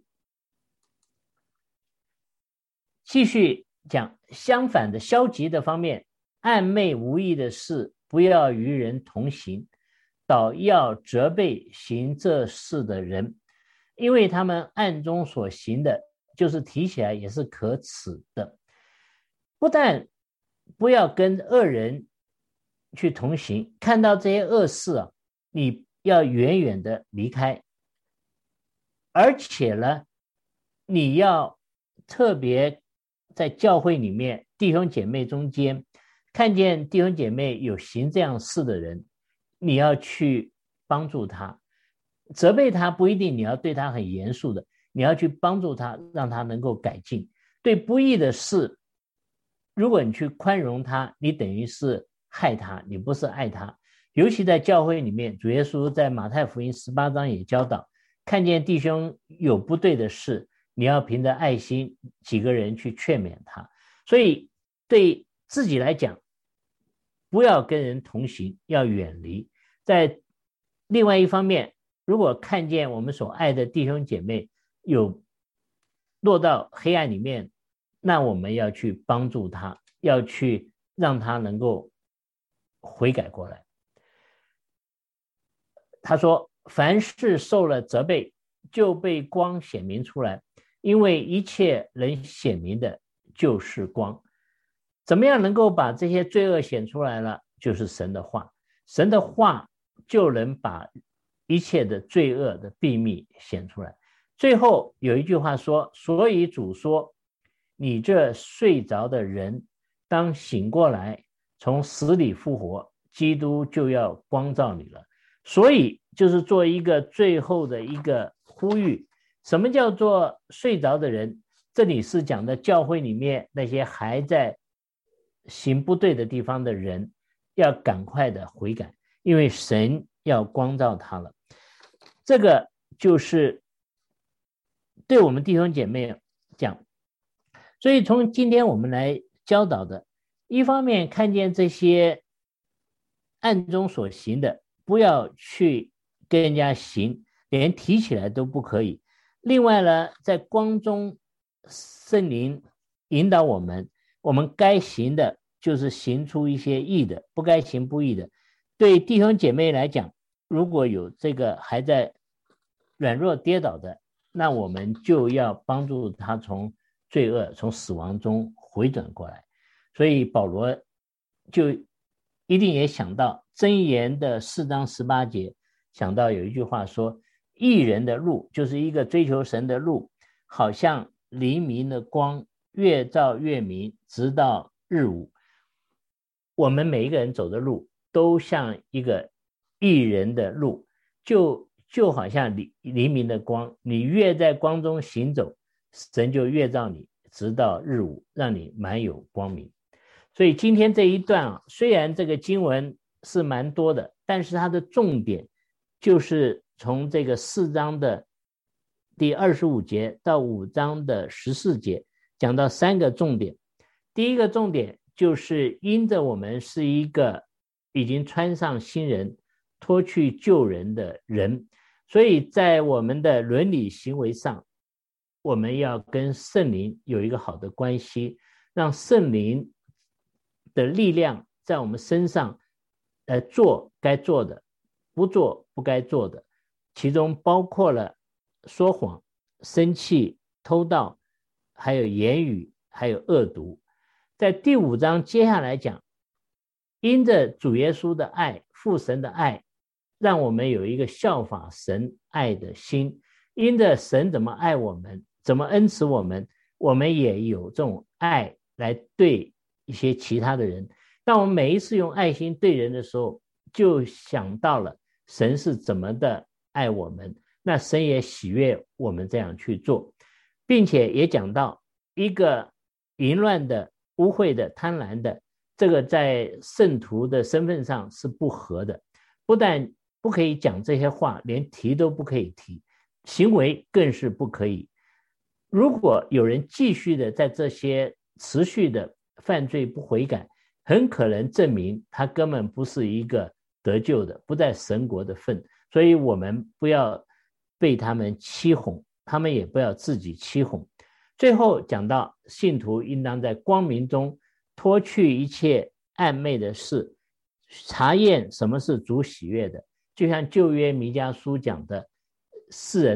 [SPEAKER 1] 继续讲相反的消极的方面，暧昧无益的事不要与人同行，倒要责备行这事的人。 因为他们暗中所行的，就是提起来也是可耻的。不但不要跟恶人去同行，看到这些恶事啊，你要远远的离开，而且呢，你要特别在教会里面弟兄姐妹中间看见弟兄姐妹有行这样事的人，你要去帮助他，责备他不一定你要对他很严肃的，你要去帮助他，让他能够改进。对不义的事，如果你去宽容他，你等于是害他，你不是爱他。尤其在教会里面，主耶稣在马太福音18章也教导，看见弟兄有不对的事，你要凭着爱心几个人去劝勉他。所以对自己来讲，不要跟人同行，要远离。在另外一方面，如果看见我们所爱的弟兄姐妹有落到黑暗里面，那我们要去帮助他，要去让他能够悔改过来。他说，凡是受了责备，就被光显明出来，因为一切能显明的就是光。怎么样能够把这些罪恶显出来了？就是神的话，神的话就能把一切的罪恶的秘密显出来。最后有一句话说，所以主说，你这睡着的人当醒过来，从死里复活，基督就要光照你了。所以就是做一个最后的一个呼吁。什么叫做睡着的人？这里是讲的教会里面那些还在行不对的地方的人，要赶快的悔改，因为神要光照他了。这个就是对我们弟兄姐妹讲。所以从今天我们来教导的，一方面看见这些暗中所行的，不要去跟人家行，连提起来都不可以。另外呢，在光中圣灵引导我们，我们该行的就是行出一些义的，不该行不义的。对弟兄姐妹来讲，如果有这个还在软弱跌倒的，那我们就要帮助他从罪恶、从死亡中回转过来。所以保罗就一定也想到箴言的4章18节，想到有一句话说，义人的路，就是一个追求神的路，好像黎明的光，越照越明，直到日午。我们每一个人走的路都像一个义人的路，就好像黎明的光，你越在光中行走，神就越照你，直到日午，让你满有光明。所以今天这一段虽然这个经文是蛮多的，但是它的重点就是从这个4章的第25节到5章的14节，讲到3个重点。第一个重点就是因着我们是一个已经穿上新人，脱去旧人的人，所以在我们的伦理行为上，我们要跟圣灵有一个好的关系，让圣灵的力量在我们身上做该做的，不做不该做的，其中包括了说谎、生气、偷盗，还有言语，还有恶毒。在第5章接下来讲，因着主耶稣的爱，父神的爱，让我们有一个效法神爱的心。因着神怎么爱我们，怎么恩慈我们，我们也有这种爱来对一些其他的人。当我们每一次用爱心对人的时候，就想到了神是怎么的爱我们，那神也喜悦我们这样去做，并且也讲到一个淫乱的、污秽的、贪婪的，这个在圣徒的身份上是不合的，不但不可以讲这些话，连提都不可以提，行为更是不可以。如果有人继续的在这些持续的犯罪不悔改，很可能证明他根本不是一个得救的，不在神国的份。所以我们不要被他们欺哄，他们也不要自己欺哄。最后讲到信徒应当在光明中脱去一切暗昧的事，查验什么是主喜悦的。就像旧约弥迦书讲的，世人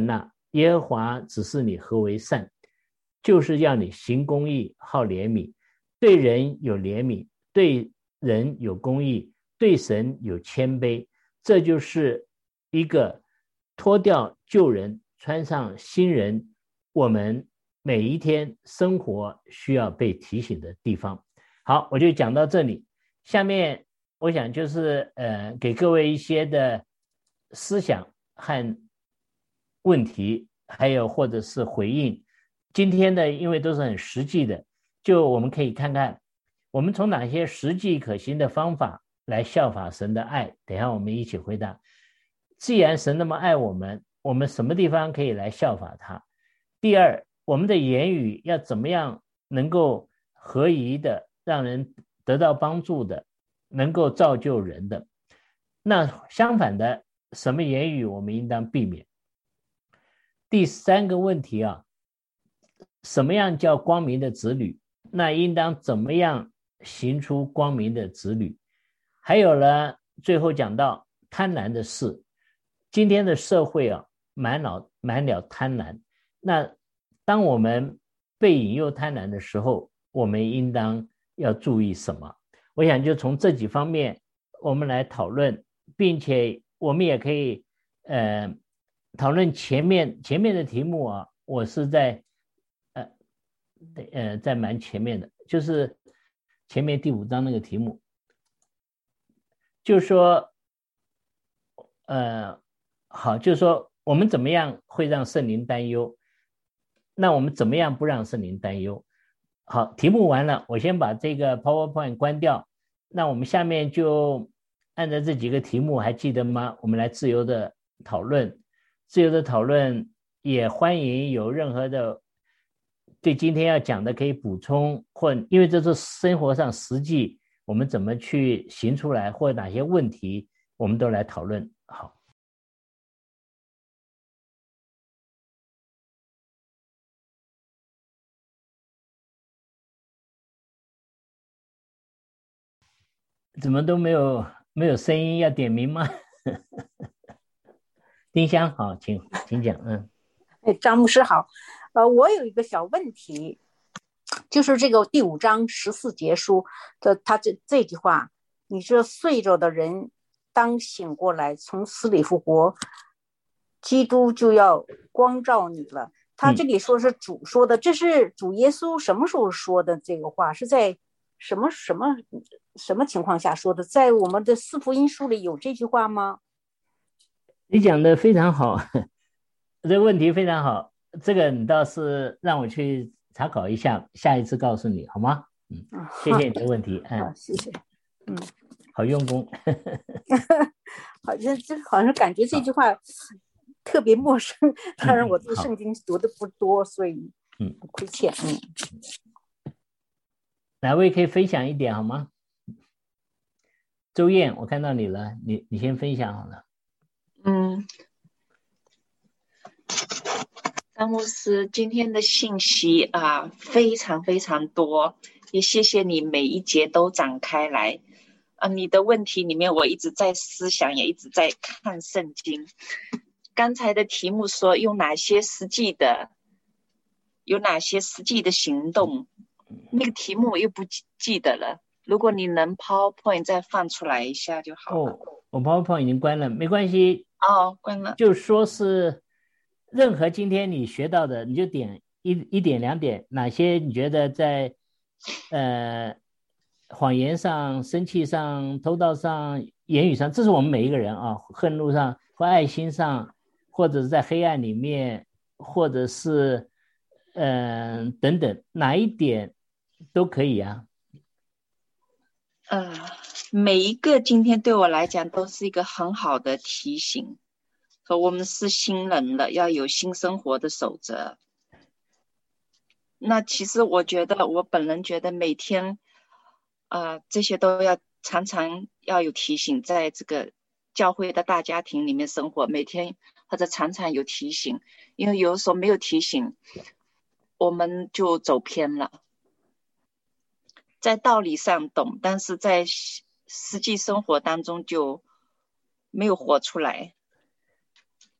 [SPEAKER 1] 耶和华指示你何为善，就是要你行公义，好怜悯，对人有怜悯，对人有公义，对神有谦卑。这就是一个脱掉旧人，穿上新人，我们每一天生活需要被提醒的地方。好，我就讲到这里。下面我想就是给各位一些的思想和问题，还有或者是回应。今天的因为都是很实际的，就我们可以看看我们从哪些实际可行的方法来效法神的爱。等一下我们一起回答，既然神那么爱我们，我们什么地方可以来效法他？第二，我们的言语要怎么样能够合宜的让人得到帮助的，能够造就人的。那相反的，什么言语我们应当避免？第三个问题啊，什么样叫光明的子女？那应当怎么样行出光明的子女？还有呢，最后讲到贪婪的事。今天的社会啊，满了贪婪。那当我们被引诱贪婪的时候，我们应当要注意什么？我想就从这几方面我们来讨论，并且我们也可以讨论前面的题目啊，我是在在蛮前面的，就是前面第5章那个题目，就是说好，就是说我们怎么样会让圣灵担忧，那我们怎么样不让圣灵担忧？好，题目完了，我先把这个 PowerPoint 关掉。那我们下面就按照这几个题目，还记得吗？我们来自由的讨论，也欢迎有任何的对今天要讲的可以补充，或因为这是生活上实际我们怎么去行出来，或哪些问题我们都来讨论。好，怎么都没有声音，要点名吗？丁香，好，请讲。
[SPEAKER 2] 张牧师好，我有一个小问题，就是这个第5章14节书的他这句话，你这睡着的人当醒过来，从死里复活，基督就要光照你了。他这里说是主说的，这是主耶稣什么时候说的这个话？是在什么情况下说的？在我们的4福音书里有这句话吗？
[SPEAKER 1] 你讲的非常好，这个问题非常好，这个你倒是让我去查考一下，下一次告诉你好吗？谢谢你的问题。
[SPEAKER 2] 好，谢谢。
[SPEAKER 1] 好用功。
[SPEAKER 2] 好像感觉这句话特别陌生，当然我对圣经读的不多，所以不亏欠。
[SPEAKER 1] 哪位可以分享一点好吗？周燕，我看到你了，你先分享好了。
[SPEAKER 3] 张牧师今天的信息啊，非常非常多，也谢谢你每一节都展开来。你的问题里面我一直在思想，也一直在看圣经。刚才的题目说有哪些实际的行动，那个题目我又不记得了，如果你能 PowerPoint 再放出来一下就好了。
[SPEAKER 1] 我 PowerPoint 已经关了，没关系。
[SPEAKER 3] 关了。
[SPEAKER 1] 就说是任何今天你学到的，你就点一点2点，哪些你觉得在谎言上、生气上、偷盗上、言语上，这是我们每一个人啊，恨怒上或爱心上，或者是在黑暗里面，或者是等等，哪一点都可以啊。
[SPEAKER 3] 每一个今天对我来讲都是一个很好的提醒，说我们是新人了，要有新生活的守则。那其实我本人觉得每天这些都要常常要有提醒，在这个教会的大家庭里面生活，每天或者常常有提醒，因为有的时候没有提醒我们就走偏了，在道理上懂，但是在实际生活当中就没有活出来。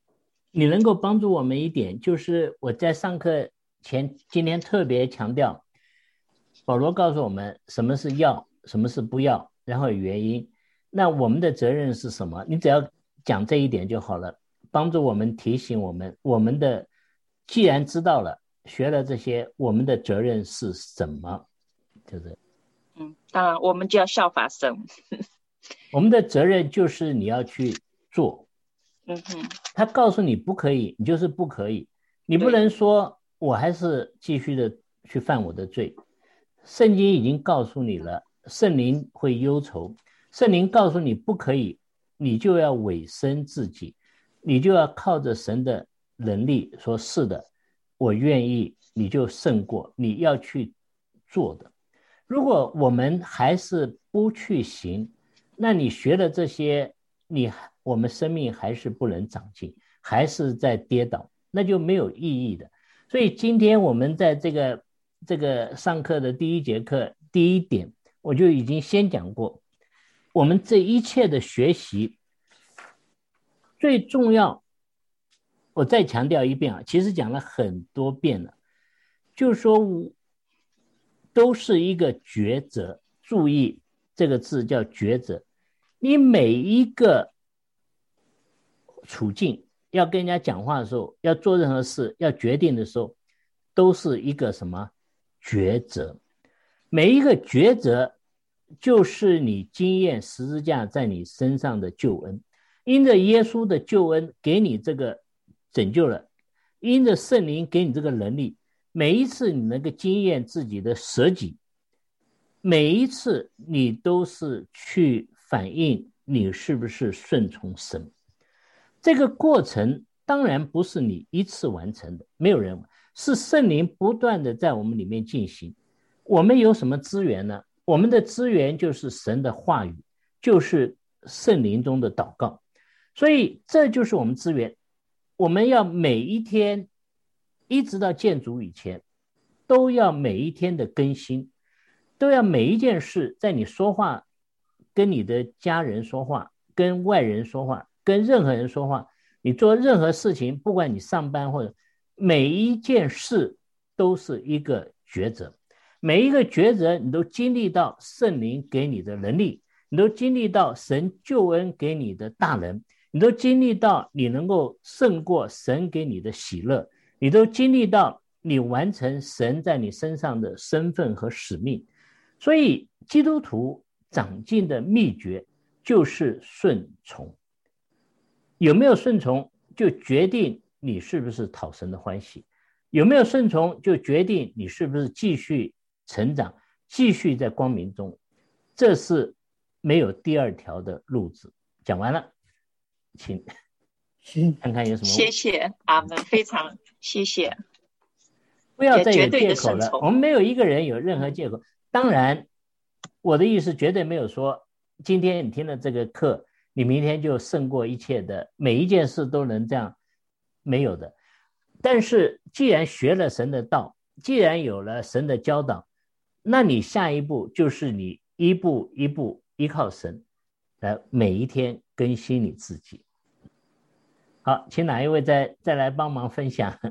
[SPEAKER 1] 你能够帮助我们一点，就是我在上课前今天特别强调，保罗告诉我们什么是要，什么是不要，然后有原因。那我们的责任是什么？你只要讲这一点就好了，帮助我们提醒我们的既然知道了学了这些，我们的责任是什么？就是
[SPEAKER 3] 当然我们就要效法神。
[SPEAKER 1] 我们的责任就是你要去做。他告诉你不可以，你就是不可以，你不能说我还是继续的去犯我的罪。圣经已经告诉你了，圣灵会忧愁，圣灵告诉你不可以，你就要委身自己，你就要靠着神的能力说是的，我愿意，你就胜过，你要去做的。如果我们还是不去行，那你学的这些，我们生命还是不能长进，还是在跌倒，那就没有意义的。所以今天我们在这个上课的第一节课第一点，我就已经先讲过，我们这一切的学习最重要，我再强调一遍啊，其实讲了很多遍了，就是说都是一个抉择，注意这个字叫抉择。你每一个处境要跟人家讲话的时候，要做任何事，要决定的时候，都是一个什么抉择。每一个抉择就是你经验十字架在你身上的救恩，因着耶稣的救恩给你这个拯救了，因着圣灵给你这个能力，每一次你能够经验自己的舍己，每一次你都是去反映你是不是顺从神。这个过程当然不是你一次完成的，没有人，是圣灵不断的在我们里面进行。我们有什么资源呢？我们的资源就是神的话语，就是圣灵中的祷告。所以这就是我们资源，我们要每一天一直到见主以前，都要每一天的更新，都要每一件事，在你说话，跟你的家人说话，跟外人说话，跟任何人说话，你做任何事情，不管你上班或者每一件事都是一个抉择，每一个抉择你都经历到圣灵给你的能力，你都经历到神救恩给你的大能，你都经历到你能够胜过神给你的喜乐，你都经历到你完成神在你身上的身份和使命。所以基督徒长进的秘诀就是顺从，有没有顺从就决定你是不是讨神的欢喜，有没有顺从就决定你是不是继续成长，继续在光明中，这是没有第二条的路子。讲完了，请看看有什么。
[SPEAKER 3] 谢谢阿们，非常谢谢。
[SPEAKER 1] 不要再有借口了，我们没有一个人有任何借口。当然我的意思绝对没有说今天你听了这个课，你明天就胜过一切的，每一件事都能这样，没有的。但是既然学了神的道，既然有了神的教导，那你下一步就是你一步一步依靠神来每一天更新你自己。好，请哪一位再来帮忙分享？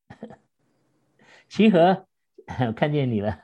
[SPEAKER 1] 齐和，我看见你了。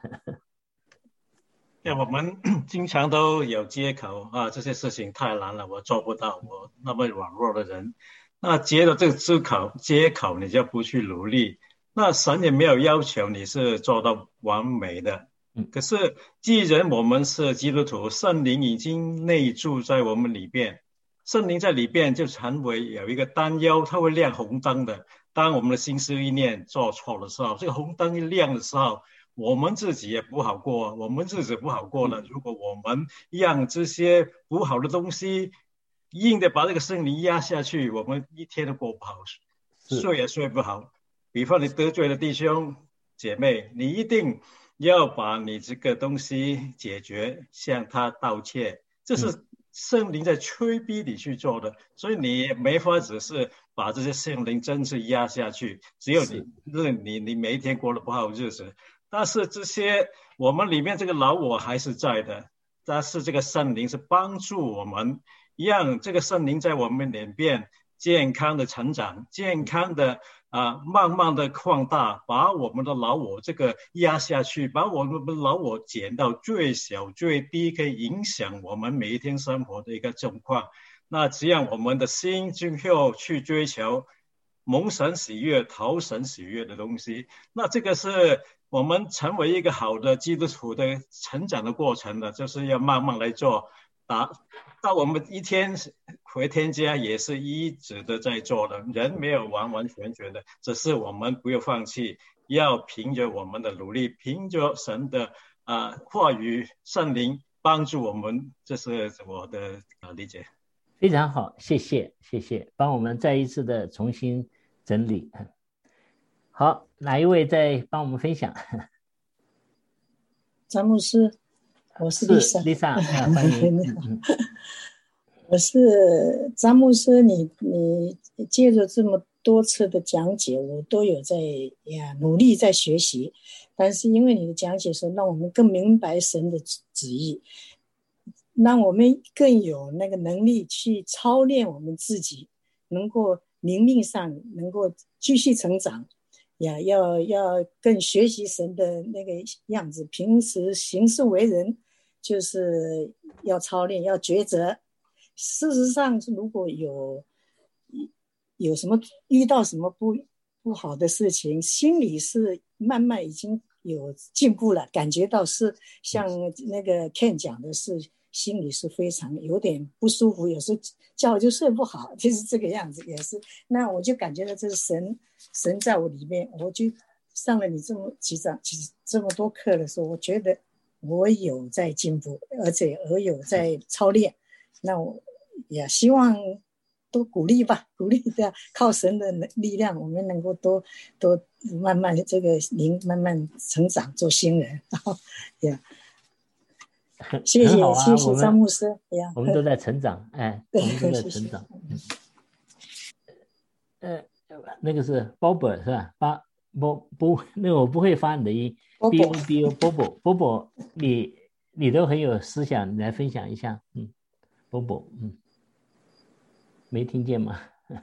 [SPEAKER 4] 我们经常都有借口啊，这些事情太难了，我做不到，我那么软弱的人。那接着这个借口你就不去努力，那神也没有要求你是做到完美的。可是既然我们是基督徒，圣灵已经内住在我们里边，圣灵在里边就成为有一个担忧，它会亮红灯的。当我们的心思意念做错的时候，这个红灯一亮的时候，我们自己也不好过，我们日子不好过了。如果我们让这些不好的东西硬的把这个圣灵压下去，我们一天都过不好，睡也睡不好。比方你得罪了弟兄姐妹，你一定要把你这个东西解决，向他道歉，这是圣灵在催逼你去做的。所以你没法只是把这些圣灵真是压下去，只有你每一天过得不好日子。但是这些我们里面这个老我还是在的，但是这个圣灵是帮助我们，让这个圣灵在我们里边健康的成长，健康的慢慢的扩大，把我们的老我这个压下去，把我们的老我减到最小最低，可以影响我们每一天生活的一个状况。那只要我们的心就要去追求蒙神喜悦、讨神喜悦的东西，那这个是我们成为一个好的基督徒的成长的过程的，就是要慢慢来做。到我们一天回天家也是一直的在做的，人没有完完全全的，只是我们不要放弃，要凭着我们的努力，凭着神的话语、圣灵帮助我们，这是我的理解。
[SPEAKER 1] 非常好，谢谢，帮我们再一次的重新整理。好，哪一位再帮我们分享？
[SPEAKER 5] 张牧师，我是 Lisa，
[SPEAKER 1] 欢迎。
[SPEAKER 5] 我是张牧师，你借着这么多次的讲解，我都有在努力在学习，但是因为你的讲解说让我们更明白神的旨意，让我们更有那个能力去操练我们自己，能够灵命上能够继续成长，要更学习神的那个样子，平时行事为人就是要操练，要抉择。事实上如果有什么遇到什么不好的事情，心里是慢慢已经有进步了，感觉到是像那个 Ken 讲的是心里是非常有点不舒服，有时候觉就睡不好，就是这个样子，也是。那我就感觉到这是神在我里面，我就上了你这么多课的时候，我觉得我有在进步，而且我有在操练。那我也希望多鼓励吧，鼓励的靠神的力量，我们能够多慢慢这个灵慢慢成长，做新人。谢谢张牧师。
[SPEAKER 1] 我们都在成长，我们都在成长。那个是 Bobo 是吧？那个我不会发你的音。Bobo， 你都很有思想，你来分享一下。Bobo， 没听见吗？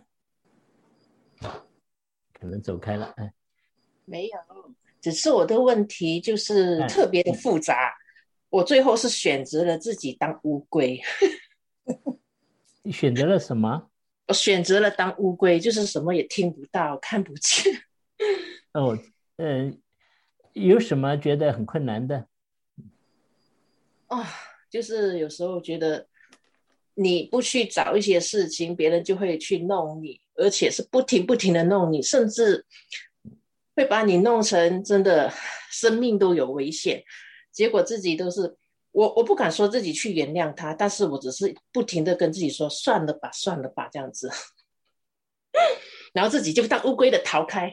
[SPEAKER 1] 可能走开了。
[SPEAKER 6] 没有，只是我的问题就是特别的复杂。我最后是选择了自己当乌龟。
[SPEAKER 1] 你选择了什么？
[SPEAKER 6] 我选择了当乌龟，就是什么也听不到，看不见。
[SPEAKER 1] 有什么觉得很困难的？
[SPEAKER 6] 就是有时候觉得你不去找一些事情，别人就会去弄你，而且是不停的弄你，甚至会把你弄成真的生命都有危险。结果自己都是我不敢说自己去原谅他，但是我只是不停的跟自己说算了吧这样子，然后自己就当乌龟的逃开。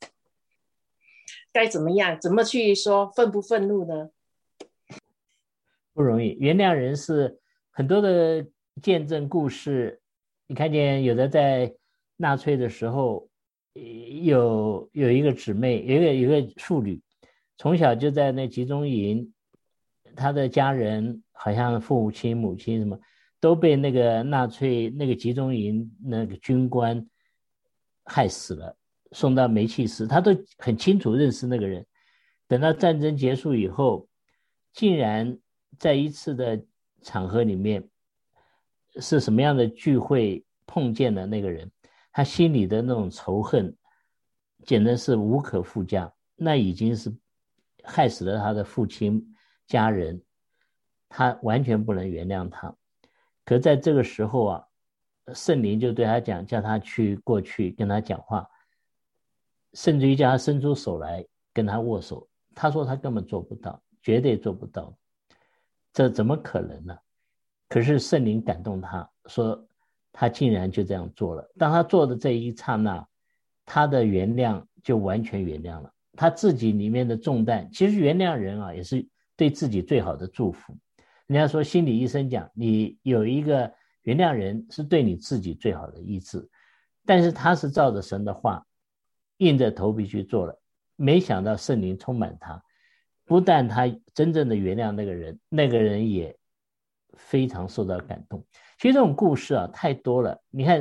[SPEAKER 6] 该怎么样？怎么去说愤不愤怒呢？
[SPEAKER 1] 不容易。原谅人是很多的见证故事，你看见有的在纳粹的时候，有一个姊妹，有一个妇女，从小就在那集中营，她的家人好像父亲母亲什么都被那个纳粹那个集中营那个军官害死了，送到煤气室，她都很清楚认识那个人。等到战争结束以后，竟然在一次的场合里面，是什么样的聚会碰见了那个人，他心里的那种仇恨简直是无可复加，那已经是害死了他的父亲家人，他完全不能原谅他。可在这个时候圣灵就对他讲，叫他过去跟他讲话，甚至于叫他伸出手来跟他握手。他说他根本做不到，绝对做不到，这怎么可能呢？可是圣灵感动他，说他竟然就这样做了。当他做的这一刹那，他的原谅就完全原谅了，他自己里面的重担。其实原谅人也是对自己最好的祝福。人家说心理医生讲，你有一个原谅人是对你自己最好的医治。但是他是照着神的话硬着头皮去做了，没想到圣灵充满他，不但他真正的原谅那个人，那个人也非常受到感动。其实这种故事太多了。你看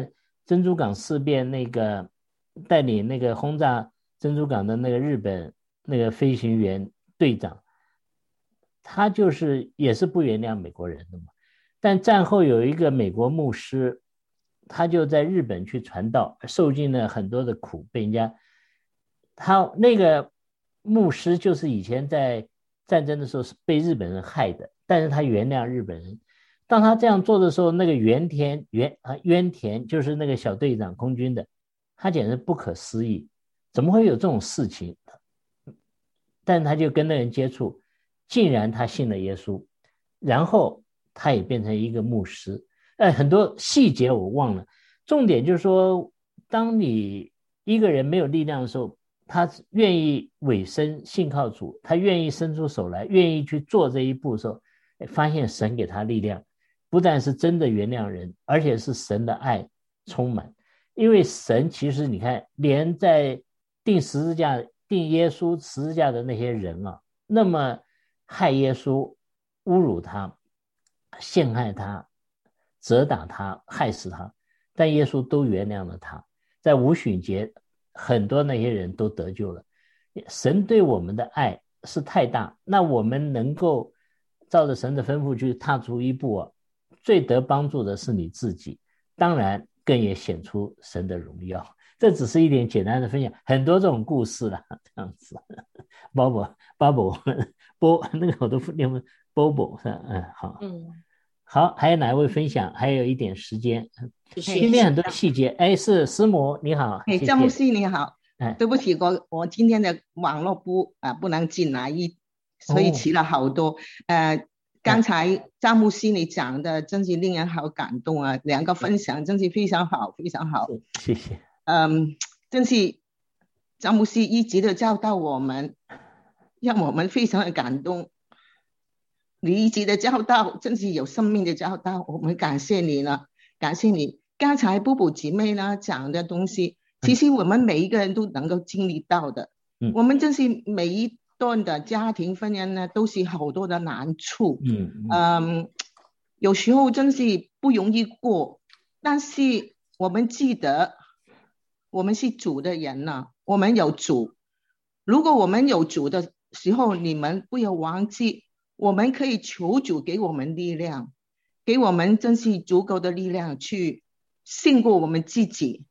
[SPEAKER 1] 珍珠港事变那个带领那个轰炸珍珠港的那个日本那个飞行员队长，他也是不原谅美国人的嘛。但战后有一个美国牧师，他就在日本去传道，受尽了很多的苦，被人家，他那个牧师就是以前在战争的时候是被日本人害的，但是他原谅日本人。当他这样做的时候，那个渊田就是那个小队长空军的，他简直不可思议，怎么会有这种事情？但他就跟那人接触，竟然他信了耶稣，然后他也变成一个牧师。很多细节我忘了，重点就是说，当你一个人没有力量的时候，他愿意委身信靠主，他愿意伸出手来，愿意去做这一步的时候，发现神给他力量，不但是真的原谅人，而且是神的爱充满。因为神其实你看，连在钉耶稣十字架的那些人啊，那么害耶稣、侮辱他、陷害他、责打他、害死他，但耶稣都原谅了他。在五旬节，很多那些人都得救了。神对我们的爱是太大，那我们能够照着神的吩咐去踏出一步啊，最得帮助的是你自己，当然更也显出神的荣耀。这只是一点简单的分享，很多这种故事啦，这样子。Bobo 那个我都念 Bobo 是吧？好，好，还有哪一位分享？还有一点时间，今天很多细节。是师母你好，
[SPEAKER 7] 张牧师你好，对不起，我今天的网络不能进来，所以迟了好多。刚才张牧师你讲的真是令人好感动啊，两个分享真是非常好，非常好，
[SPEAKER 1] 谢谢。
[SPEAKER 7] 真是张牧师一直的教导我们，让我们非常的感动。你一直的教导真是有生命的教导，我们感谢你了，感谢你。刚才布布姊妹呢讲的东西，其实我们每一个人都能够经历到的。我们真是每一段的家庭婚姻呢都是好多的难处，有时候真是不容易过，但是我们记得我们是主的人呢，我们有主。如果我们有主的时候，你们不要忘记，我们可以求主给我们力量，给我们真是足够的力量去胜过我们自己。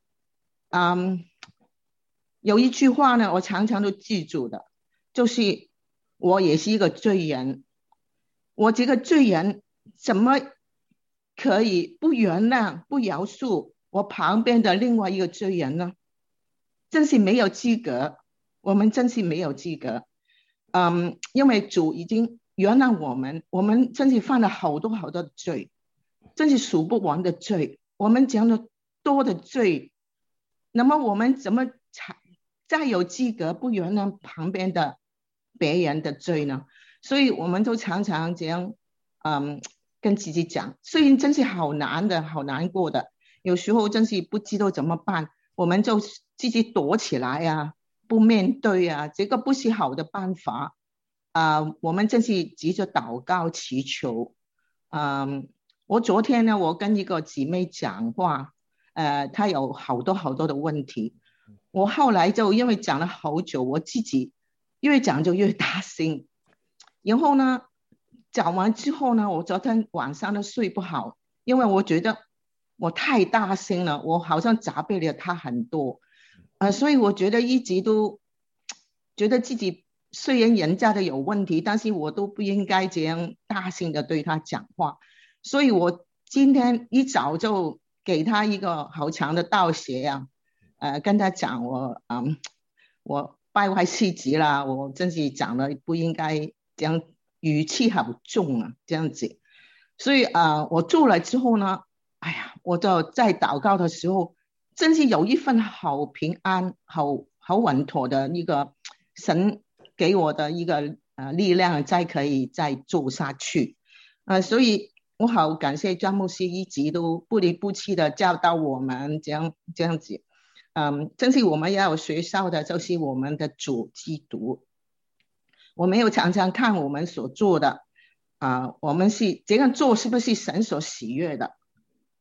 [SPEAKER 7] 有一句话呢我常常都记住的，就是我也是一个罪人，我这个罪人怎么可以不原谅不饶恕我旁边的另外一个罪人呢？真是没有资格，我们真是没有资格。因为主已经原谅我们，我们真是犯了好多好多的罪，真是数不完的罪，我们这样的多的罪，那么我们怎么再有资格不原谅旁边的别人的罪呢？所以我们都常常这样跟自己讲，虽然真是好难的好难过的，有时候真是不知道怎么办，我们就自己躲起来啊，不面对啊，这个不是好的办法。我们真是急着祷告祈求。我昨天呢我跟一个姊妹讲话，她有好多好多的问题，我后来就因为讲了好久，我自己越讲就越大声，然后呢讲完之后呢，我昨天晚上都睡不好，因为我觉得我太大声了，我好像责备了他很多。所以我觉得一直都觉得自己虽然人家的有问题，但是我都不应该这样大声的对他讲话。所以我今天一早就给他一个好长的道谢啊，跟他讲我败坏事迹了，我真是讲了不应该这样，语气好重啊，这样子。所以我做了之后呢，哎呀，我就在祷告的时候，真是有一份好平安、好稳妥的一个神给我的一个力量，可以再做下去。所以我好感谢张牧师一直都不离不弃的教导我们这样子。真是我们要有学校的就是我们的主基督。我们有常常看我们所做的我们是这样做是不是神所喜悦的？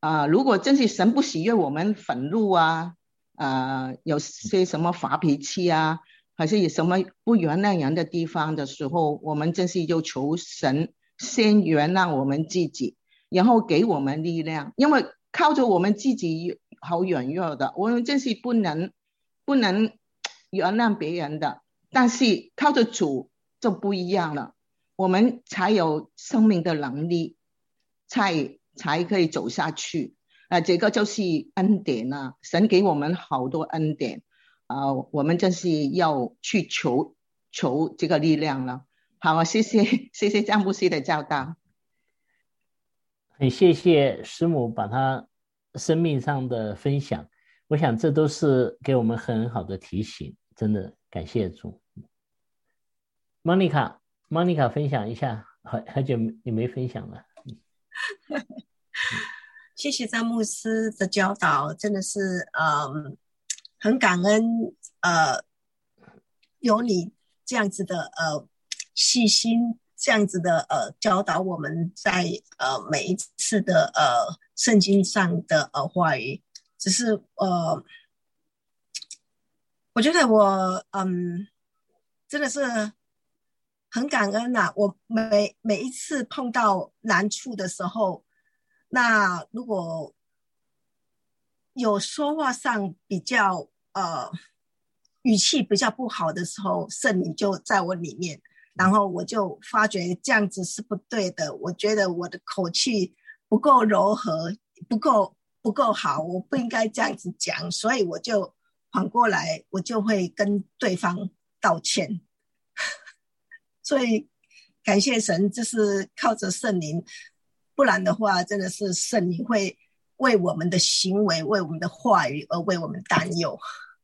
[SPEAKER 7] 如果真是神不喜悦我们愤怒啊，有些什么发脾气啊，还是有什么不原谅人的地方的时候，我们真是就求神先原谅我们自己，然后给我们力量，因为靠着我们自己好软弱的，我们真是不能原谅别人的，但是靠着主就不一样了，我们才有生命的能力，才可以走下去。这个就是恩典啊，神给我们好多恩典我们真是要去求这个力量了。好啊，谢谢詹牧师的教导。
[SPEAKER 1] 很谢谢师母把他生命上的分享，我想这都是给我们很好的提醒，真的感谢主。Monica 分享一下，好久你没分享了。
[SPEAKER 8] 谢谢詹牧师的教导，真的是很感恩有你这样子的细心，这样子的教导我们在每一次的圣经上的话语。只是我觉得我真的是很感恩啊，我每一次碰到难处的时候，那如果有说话上比较语气比较不好的时候，圣灵就在我里面，然后我就发觉这样子是不对的，我觉得我的口气不够柔和，不够好，我不应该这样子讲，所以我就反过来，我就会跟对方道歉。所以感谢神，就是靠着圣灵，不然的话真的是圣灵会为我们的行为，为我们的话语而为我们担忧。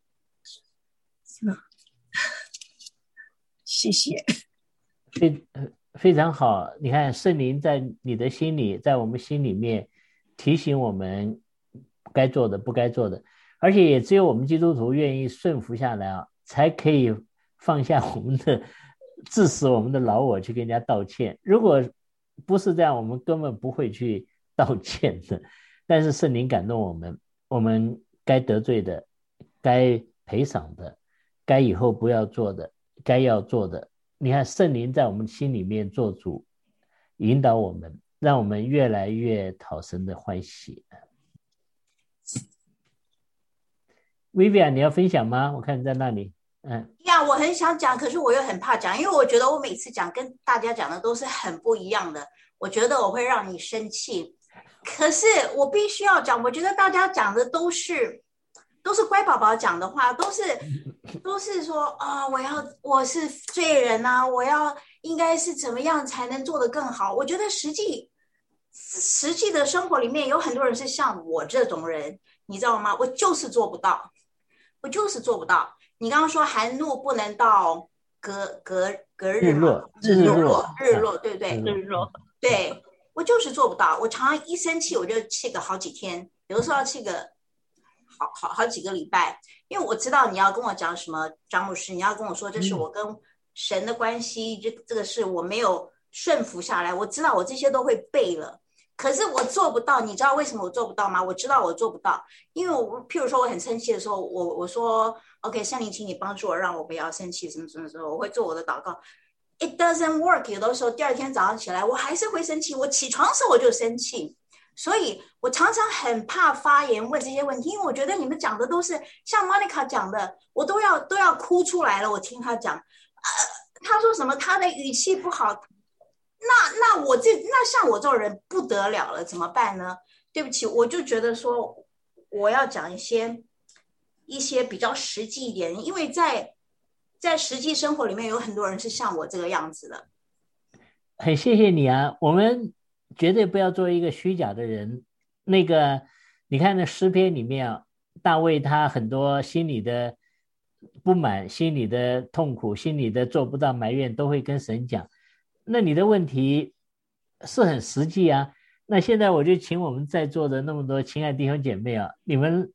[SPEAKER 8] 谢谢。
[SPEAKER 1] 非常好，你看圣灵在你的心里，在我们心里面提醒我们该做的不该做的，而且也只有我们基督徒愿意顺服下来才可以放下我们的致使我们的老我去跟人家道歉，如果不是这样，我们根本不会去道歉的。但是圣灵感动我们，我们该得罪的，该赔偿的，该以后不要做的，该要做的，你看圣灵在我们心里面做主，引导我们，让我们越来越讨神的欢喜。Vivian 你要分享吗？我看你在那里。
[SPEAKER 2] 我很想讲，可是我又很怕讲，因为我觉得我每次讲跟大家讲的都是很不一样的，我觉得我会让你生气，可是我必须要讲，我觉得大家讲的都是乖宝宝讲的话，都是说我是罪人啊，我应该是怎么样才能做得更好。我觉得实际的生活里面有很多人是像我这种人，你知道吗？我就是做不到。你刚刚说含怒不能到隔日落，对不对？
[SPEAKER 3] 日落，
[SPEAKER 2] 对，我就是做不到。我常常一生气我就气个好几天，有的时候要气个好几个礼拜，因为我知道你要跟我讲什么，张牧师，你要跟我说这是我跟神的关系，这个是我没有顺服下来，我知道我这些都会背了。可是我做不到，你知道为什么我做不到吗？我知道我做不到，因为譬如说我很生气的时候，我说 OK， 圣灵，请你帮助我，让我不要生气，什么什么时候我会做我的祷告。It doesn't work， 有的时候第二天早上起来我还是会生气，我起床的时候我就生气，所以我常常很怕发言问这些问题，因为我觉得你们讲的都是像 Monica 讲的，我都要哭出来了。我听他讲，他说什么他的语气不好。那像我这种人不得了了，怎么办呢？对不起，我就觉得说我要讲一些比较实际一点，因为在实际生活里面有很多人是像我这个样子的。
[SPEAKER 1] 很谢谢你啊，我们绝对不要做一个虚假的人。那个你看那诗篇里面大卫他很多心里的不满，心里的痛苦，心里的做不到埋怨都会跟神讲。那你的问题是很实际啊。那现在我就请我们在座的那么多亲爱弟兄姐妹你们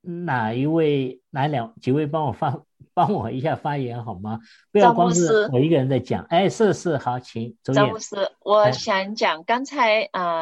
[SPEAKER 1] 几位帮我一下发言好吗？不要光是我一个人在讲。是好，请张牧
[SPEAKER 3] 师，我想讲刚才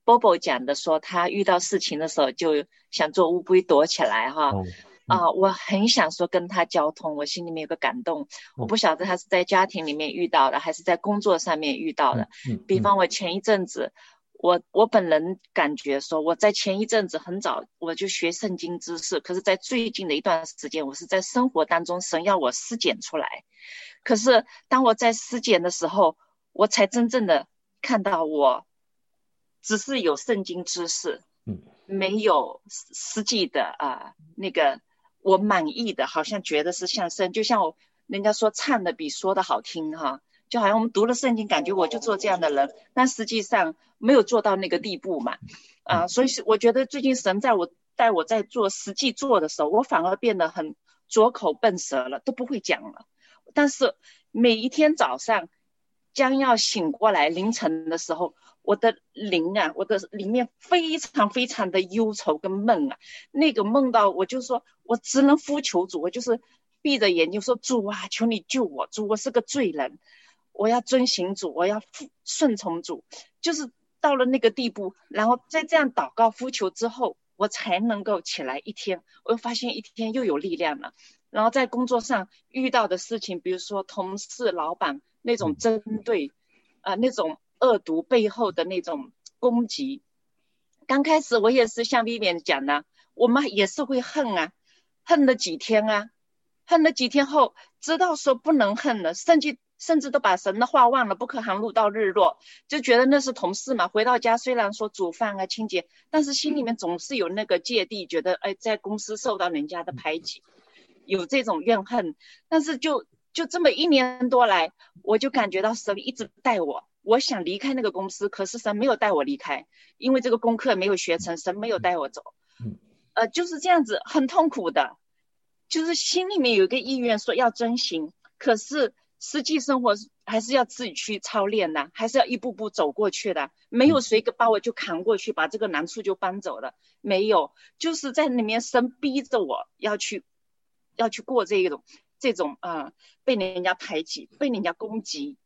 [SPEAKER 3] Bobo 讲的说他遇到事情的时候就想做乌龟躲起来哈。我很想说跟他交通，我心里面有个感动，我不晓得他是在家庭里面遇到的还是在工作上面遇到的。比方我前一阵子我本人感觉说我在前一阵子很早我就学圣经知识，可是在最近的一段时间我是在生活当中神要我思检出来，可是当我在思检的时候我才真正的看到我只是有圣经知识，没有实际的那个我满意的，好像觉得是像圣，就像人家说唱的比说的好听哈，就好像我们读了圣经感觉我就做这样的人，但实际上没有做到那个地步嘛。所以我觉得最近神带我在做实际做的时候，我反而变得很拙口笨舌了，都不会讲了。但是每一天早上将要醒过来凌晨的时候，我的灵我的里面非常非常的忧愁跟闷那个梦到我就说我只能呼求主，我就是闭着眼睛说主啊，求你救我，主，我是个罪人，我要遵行主，我要顺从主，就是到了那个地步。然后在这样祷告呼求之后，我才能够起来一天，我又发现一天又有力量了。然后在工作上遇到的事情，比如说同事老板那种针对那种恶毒背后的那种攻击，刚开始我也是像 Vivian 讲的，我们也是会恨恨了几天恨了几天后知道说不能恨了，甚至都把神的话忘了，不可航路到日落，就觉得那是同事嘛，回到家虽然说煮饭清洁，但是心里面总是有那个芥蒂，觉得在公司受到人家的排挤，有这种怨恨。但是就这么1年多来，我就感觉到神一直带我想离开那个公司，可是神没有带我离开，因为这个功课没有学成，神没有带我走。就是这样子很痛苦的，就是心里面有一个意愿说要遵行，可是实际生活还是要自己去操练的，还是要一步步走过去的，没有谁把我就扛过去把这个难处就搬走了，没有，就是在里面神逼着我要去过这种被人家排挤，被人家攻击。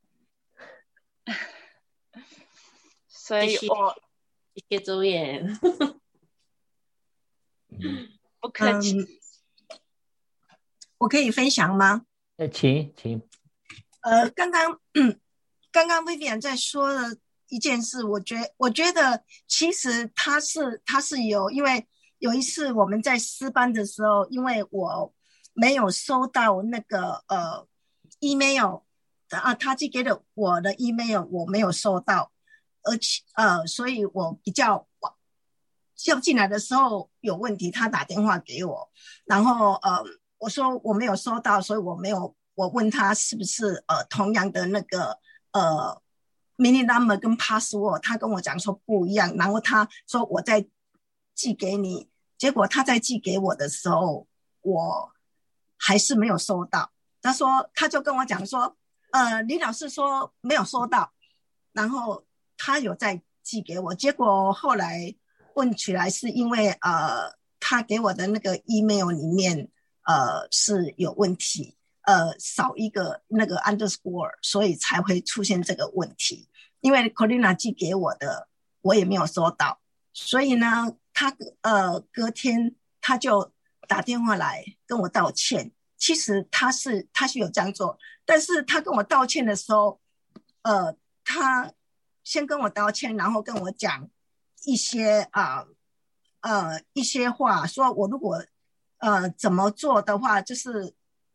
[SPEAKER 3] 所以谢
[SPEAKER 6] 谢周燕。
[SPEAKER 3] 不客气。
[SPEAKER 8] 我可以分享吗？
[SPEAKER 1] 请。
[SPEAKER 8] 刚刚 Vivian 在说的一件事，我觉得其实他是有，因为有一次我们在诗班的时候，因为我没有收到那个email 他寄给了我的 email 我没有收到，而且所以我比较进来的时候有问题，他打电话给我，然后我说我没有收到，所以我问他是不是同样的那个mini number 跟 password， 他跟我讲说不一样，然后他说我再寄给你，结果他在寄给我的时候我还是没有收到，他就跟我讲说李老师说没有收到，然后他有再寄给我，结果后来问起来是因为他给我的那个 email 里面是有问题，少一个那个 underscore， 所以才会出现这个问题。因为 Corina 寄给我的我也没有收到，所以呢他隔天他就打电话来跟我道歉。其实他是有这样做，但是他跟我道歉的时候他先跟我道歉，然后跟我讲一些话，说我如果怎么做的话，就是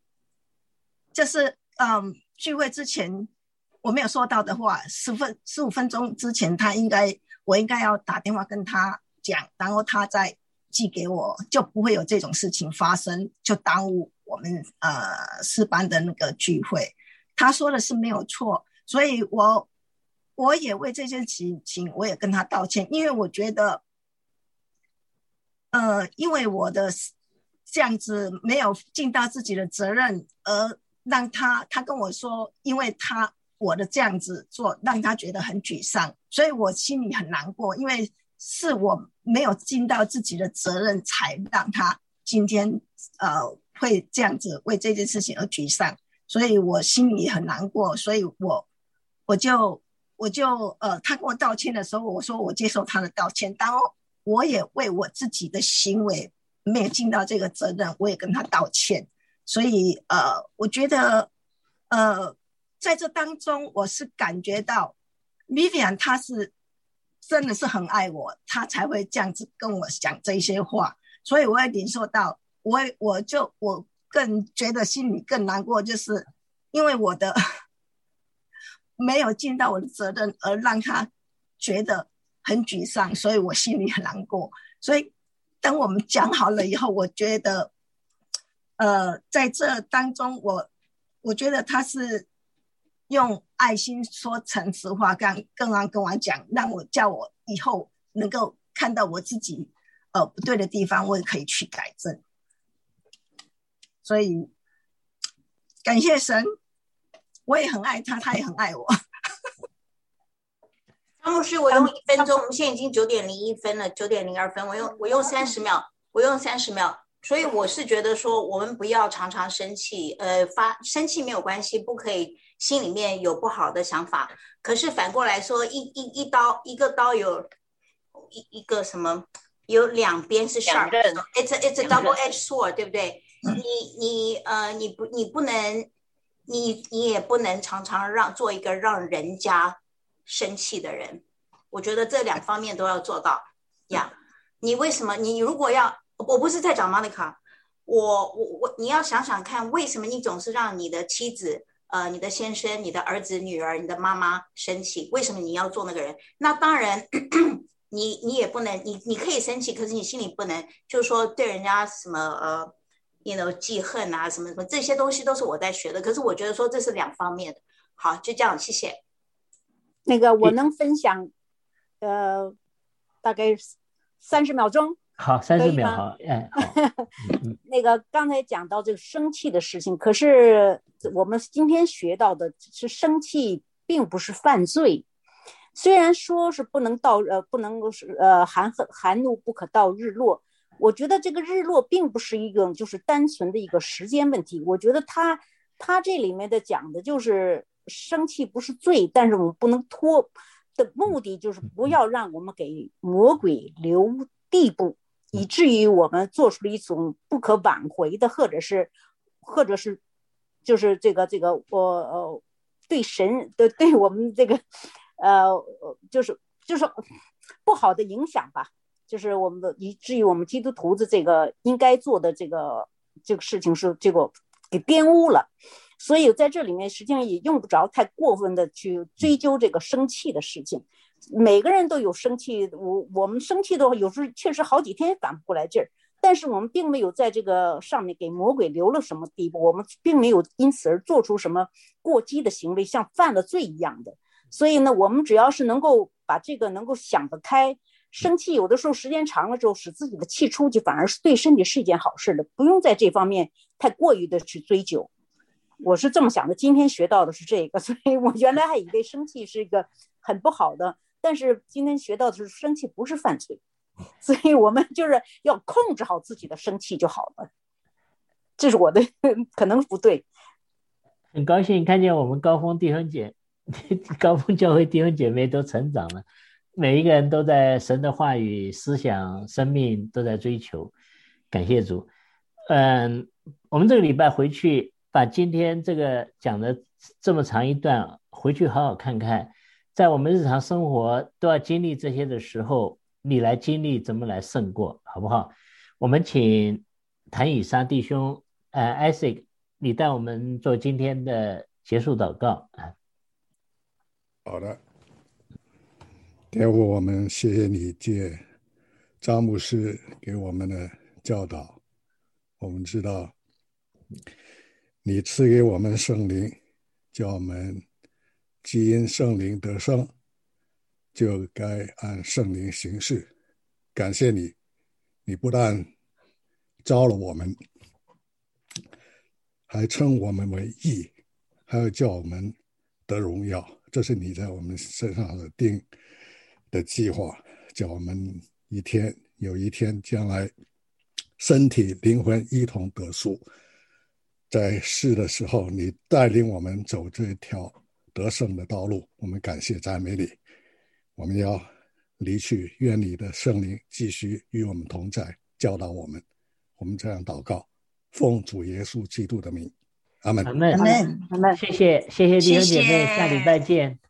[SPEAKER 8] 聚会之前我没有收到的话，15分钟之前我应该要打电话跟他讲，然后他再寄给我，就不会有这种事情发生，就耽误我们诗班的那个聚会。他说的是没有错，所以我也为这件事情我也跟他道歉，因为我觉得因为我的这样子没有尽到自己的责任，而让他跟我说，因为我的这样子做让他觉得很沮丧，所以我心里很难过，因为是我没有尽到自己的责任才让他今天会这样子为这件事情而沮丧，所以我心里很难过，所以我我就他跟我道歉的时候，我说我接受他的道歉，当我也为我自己的行为没有尽到这个责任，我也跟他道歉。所以我觉得在这当中我是感觉到 Vivian 他是真的是很爱我，他才会这样子跟我讲这些话，所以我也领受到，我更觉得心里更难过，就是因为我的没有尽到我的责任而让他觉得很沮丧，所以我心里很难过。所以等我们讲好了以后，我觉得在这当中我觉得他是用爱心说诚实话，更跟我讲，叫我以后能够看到我自己不对的地方，我也可以去改正。所以感谢神，我也很爱他，他也很爱我。
[SPEAKER 2] 张牧师，我用1分钟，我们现在已经9点01分了，9点02分，我用30秒，所以我是觉得说，我们不要常常生气，生气没有关系，不可以心里面有不好的想法。可是反过来说，一个刀有一个什么，有两边是 sharp，it's a double-edged sword， 对不对？你不能，你也不能常常做一个让人家生气的人。我觉得这2方面都要做到呀。你为什么？你如果要，我不是在讲 Monica， 你要想想看，为什么你总是让你的妻子、你的先生、你的儿子、女儿、你的妈妈生气？为什么你要做那个人？那当然，你也不能，你可以生气，可是你心里不能，就是说对人家什么记恨啊，什么什么，这些东西都是我在学的。可是我觉得说这是2方面的。好，就这样，谢谢。那个我能分享，大概30秒钟。
[SPEAKER 1] 好，30秒，好，好。
[SPEAKER 2] 那个刚才讲到这个生气的事情，可是我们今天学到的是生气并不是犯罪。虽然说是不能含怒不可到日落，我觉得这个日落并不是一个就是单纯的一个时间问题。我觉得他这里面的讲的就是生气不是罪，但是我们不能拖的目的就是不要让我们给魔鬼留地步，以至于我们做出了一种不可挽回的，或者是就是这个对神的对我们这个就是不好的影响吧，就是我们的以至于我们基督徒的这个应该做的这个事情是这个给玷污了。所以在这里面实际上也用不着太过分的去追究这个生气的事情。每个人都有生气，我们生气的话有时候确实好几天赶不过来劲儿，但是我们并没有在这个上面给魔鬼留了什么地步，我们并没有因此而做出什么过激的行为，像犯了罪一样的。所以呢，我们只要是能够把这个能够想得开，生气有的时候时间长了之后使自己的气出去，反而是对身体是一件好事的，不用在这方面太过于的去追究。我是这么想的，今天学到的是这个，所以我原来还以为生气是一个很不好的，但是今天学到的是生气不是犯罪，所以我们就是要控制好自己的生气就好了。这是我的可能不对。
[SPEAKER 1] 很高兴看见我们高峰弟兄姐高峰教会弟兄姐妹都成长了，每一个人都在神的话语、思想、生命都在追求，感谢主。我们这个礼拜回去把今天这个讲的这么长一段回去好好看看，在我们日常生活都要经历这些的时候，你来经历怎么来胜过，好不好？我们请谭以沙弟兄Isaac， 你带我们做今天的结束祷告。
[SPEAKER 9] 好的，天父，我们谢谢你借张牧师给我们的教导，我们知道你赐给我们圣灵，叫我们既因圣灵得生，就该按圣灵行事。感谢你，你不但招了我们，还称我们为义，还要叫我们得荣耀。这是你在我们身上的定的计划，叫我们有一天将来身体灵魂一同得赎。在世的时候，你带领我们走这条得胜的道路。我们感谢赞美你，我们要离去，愿你的圣灵继续与我们同在，教导我们。我们这样祷告，奉主耶稣基督的名，阿们。
[SPEAKER 1] 阿们。谢谢弟兄姐妹，下礼拜见。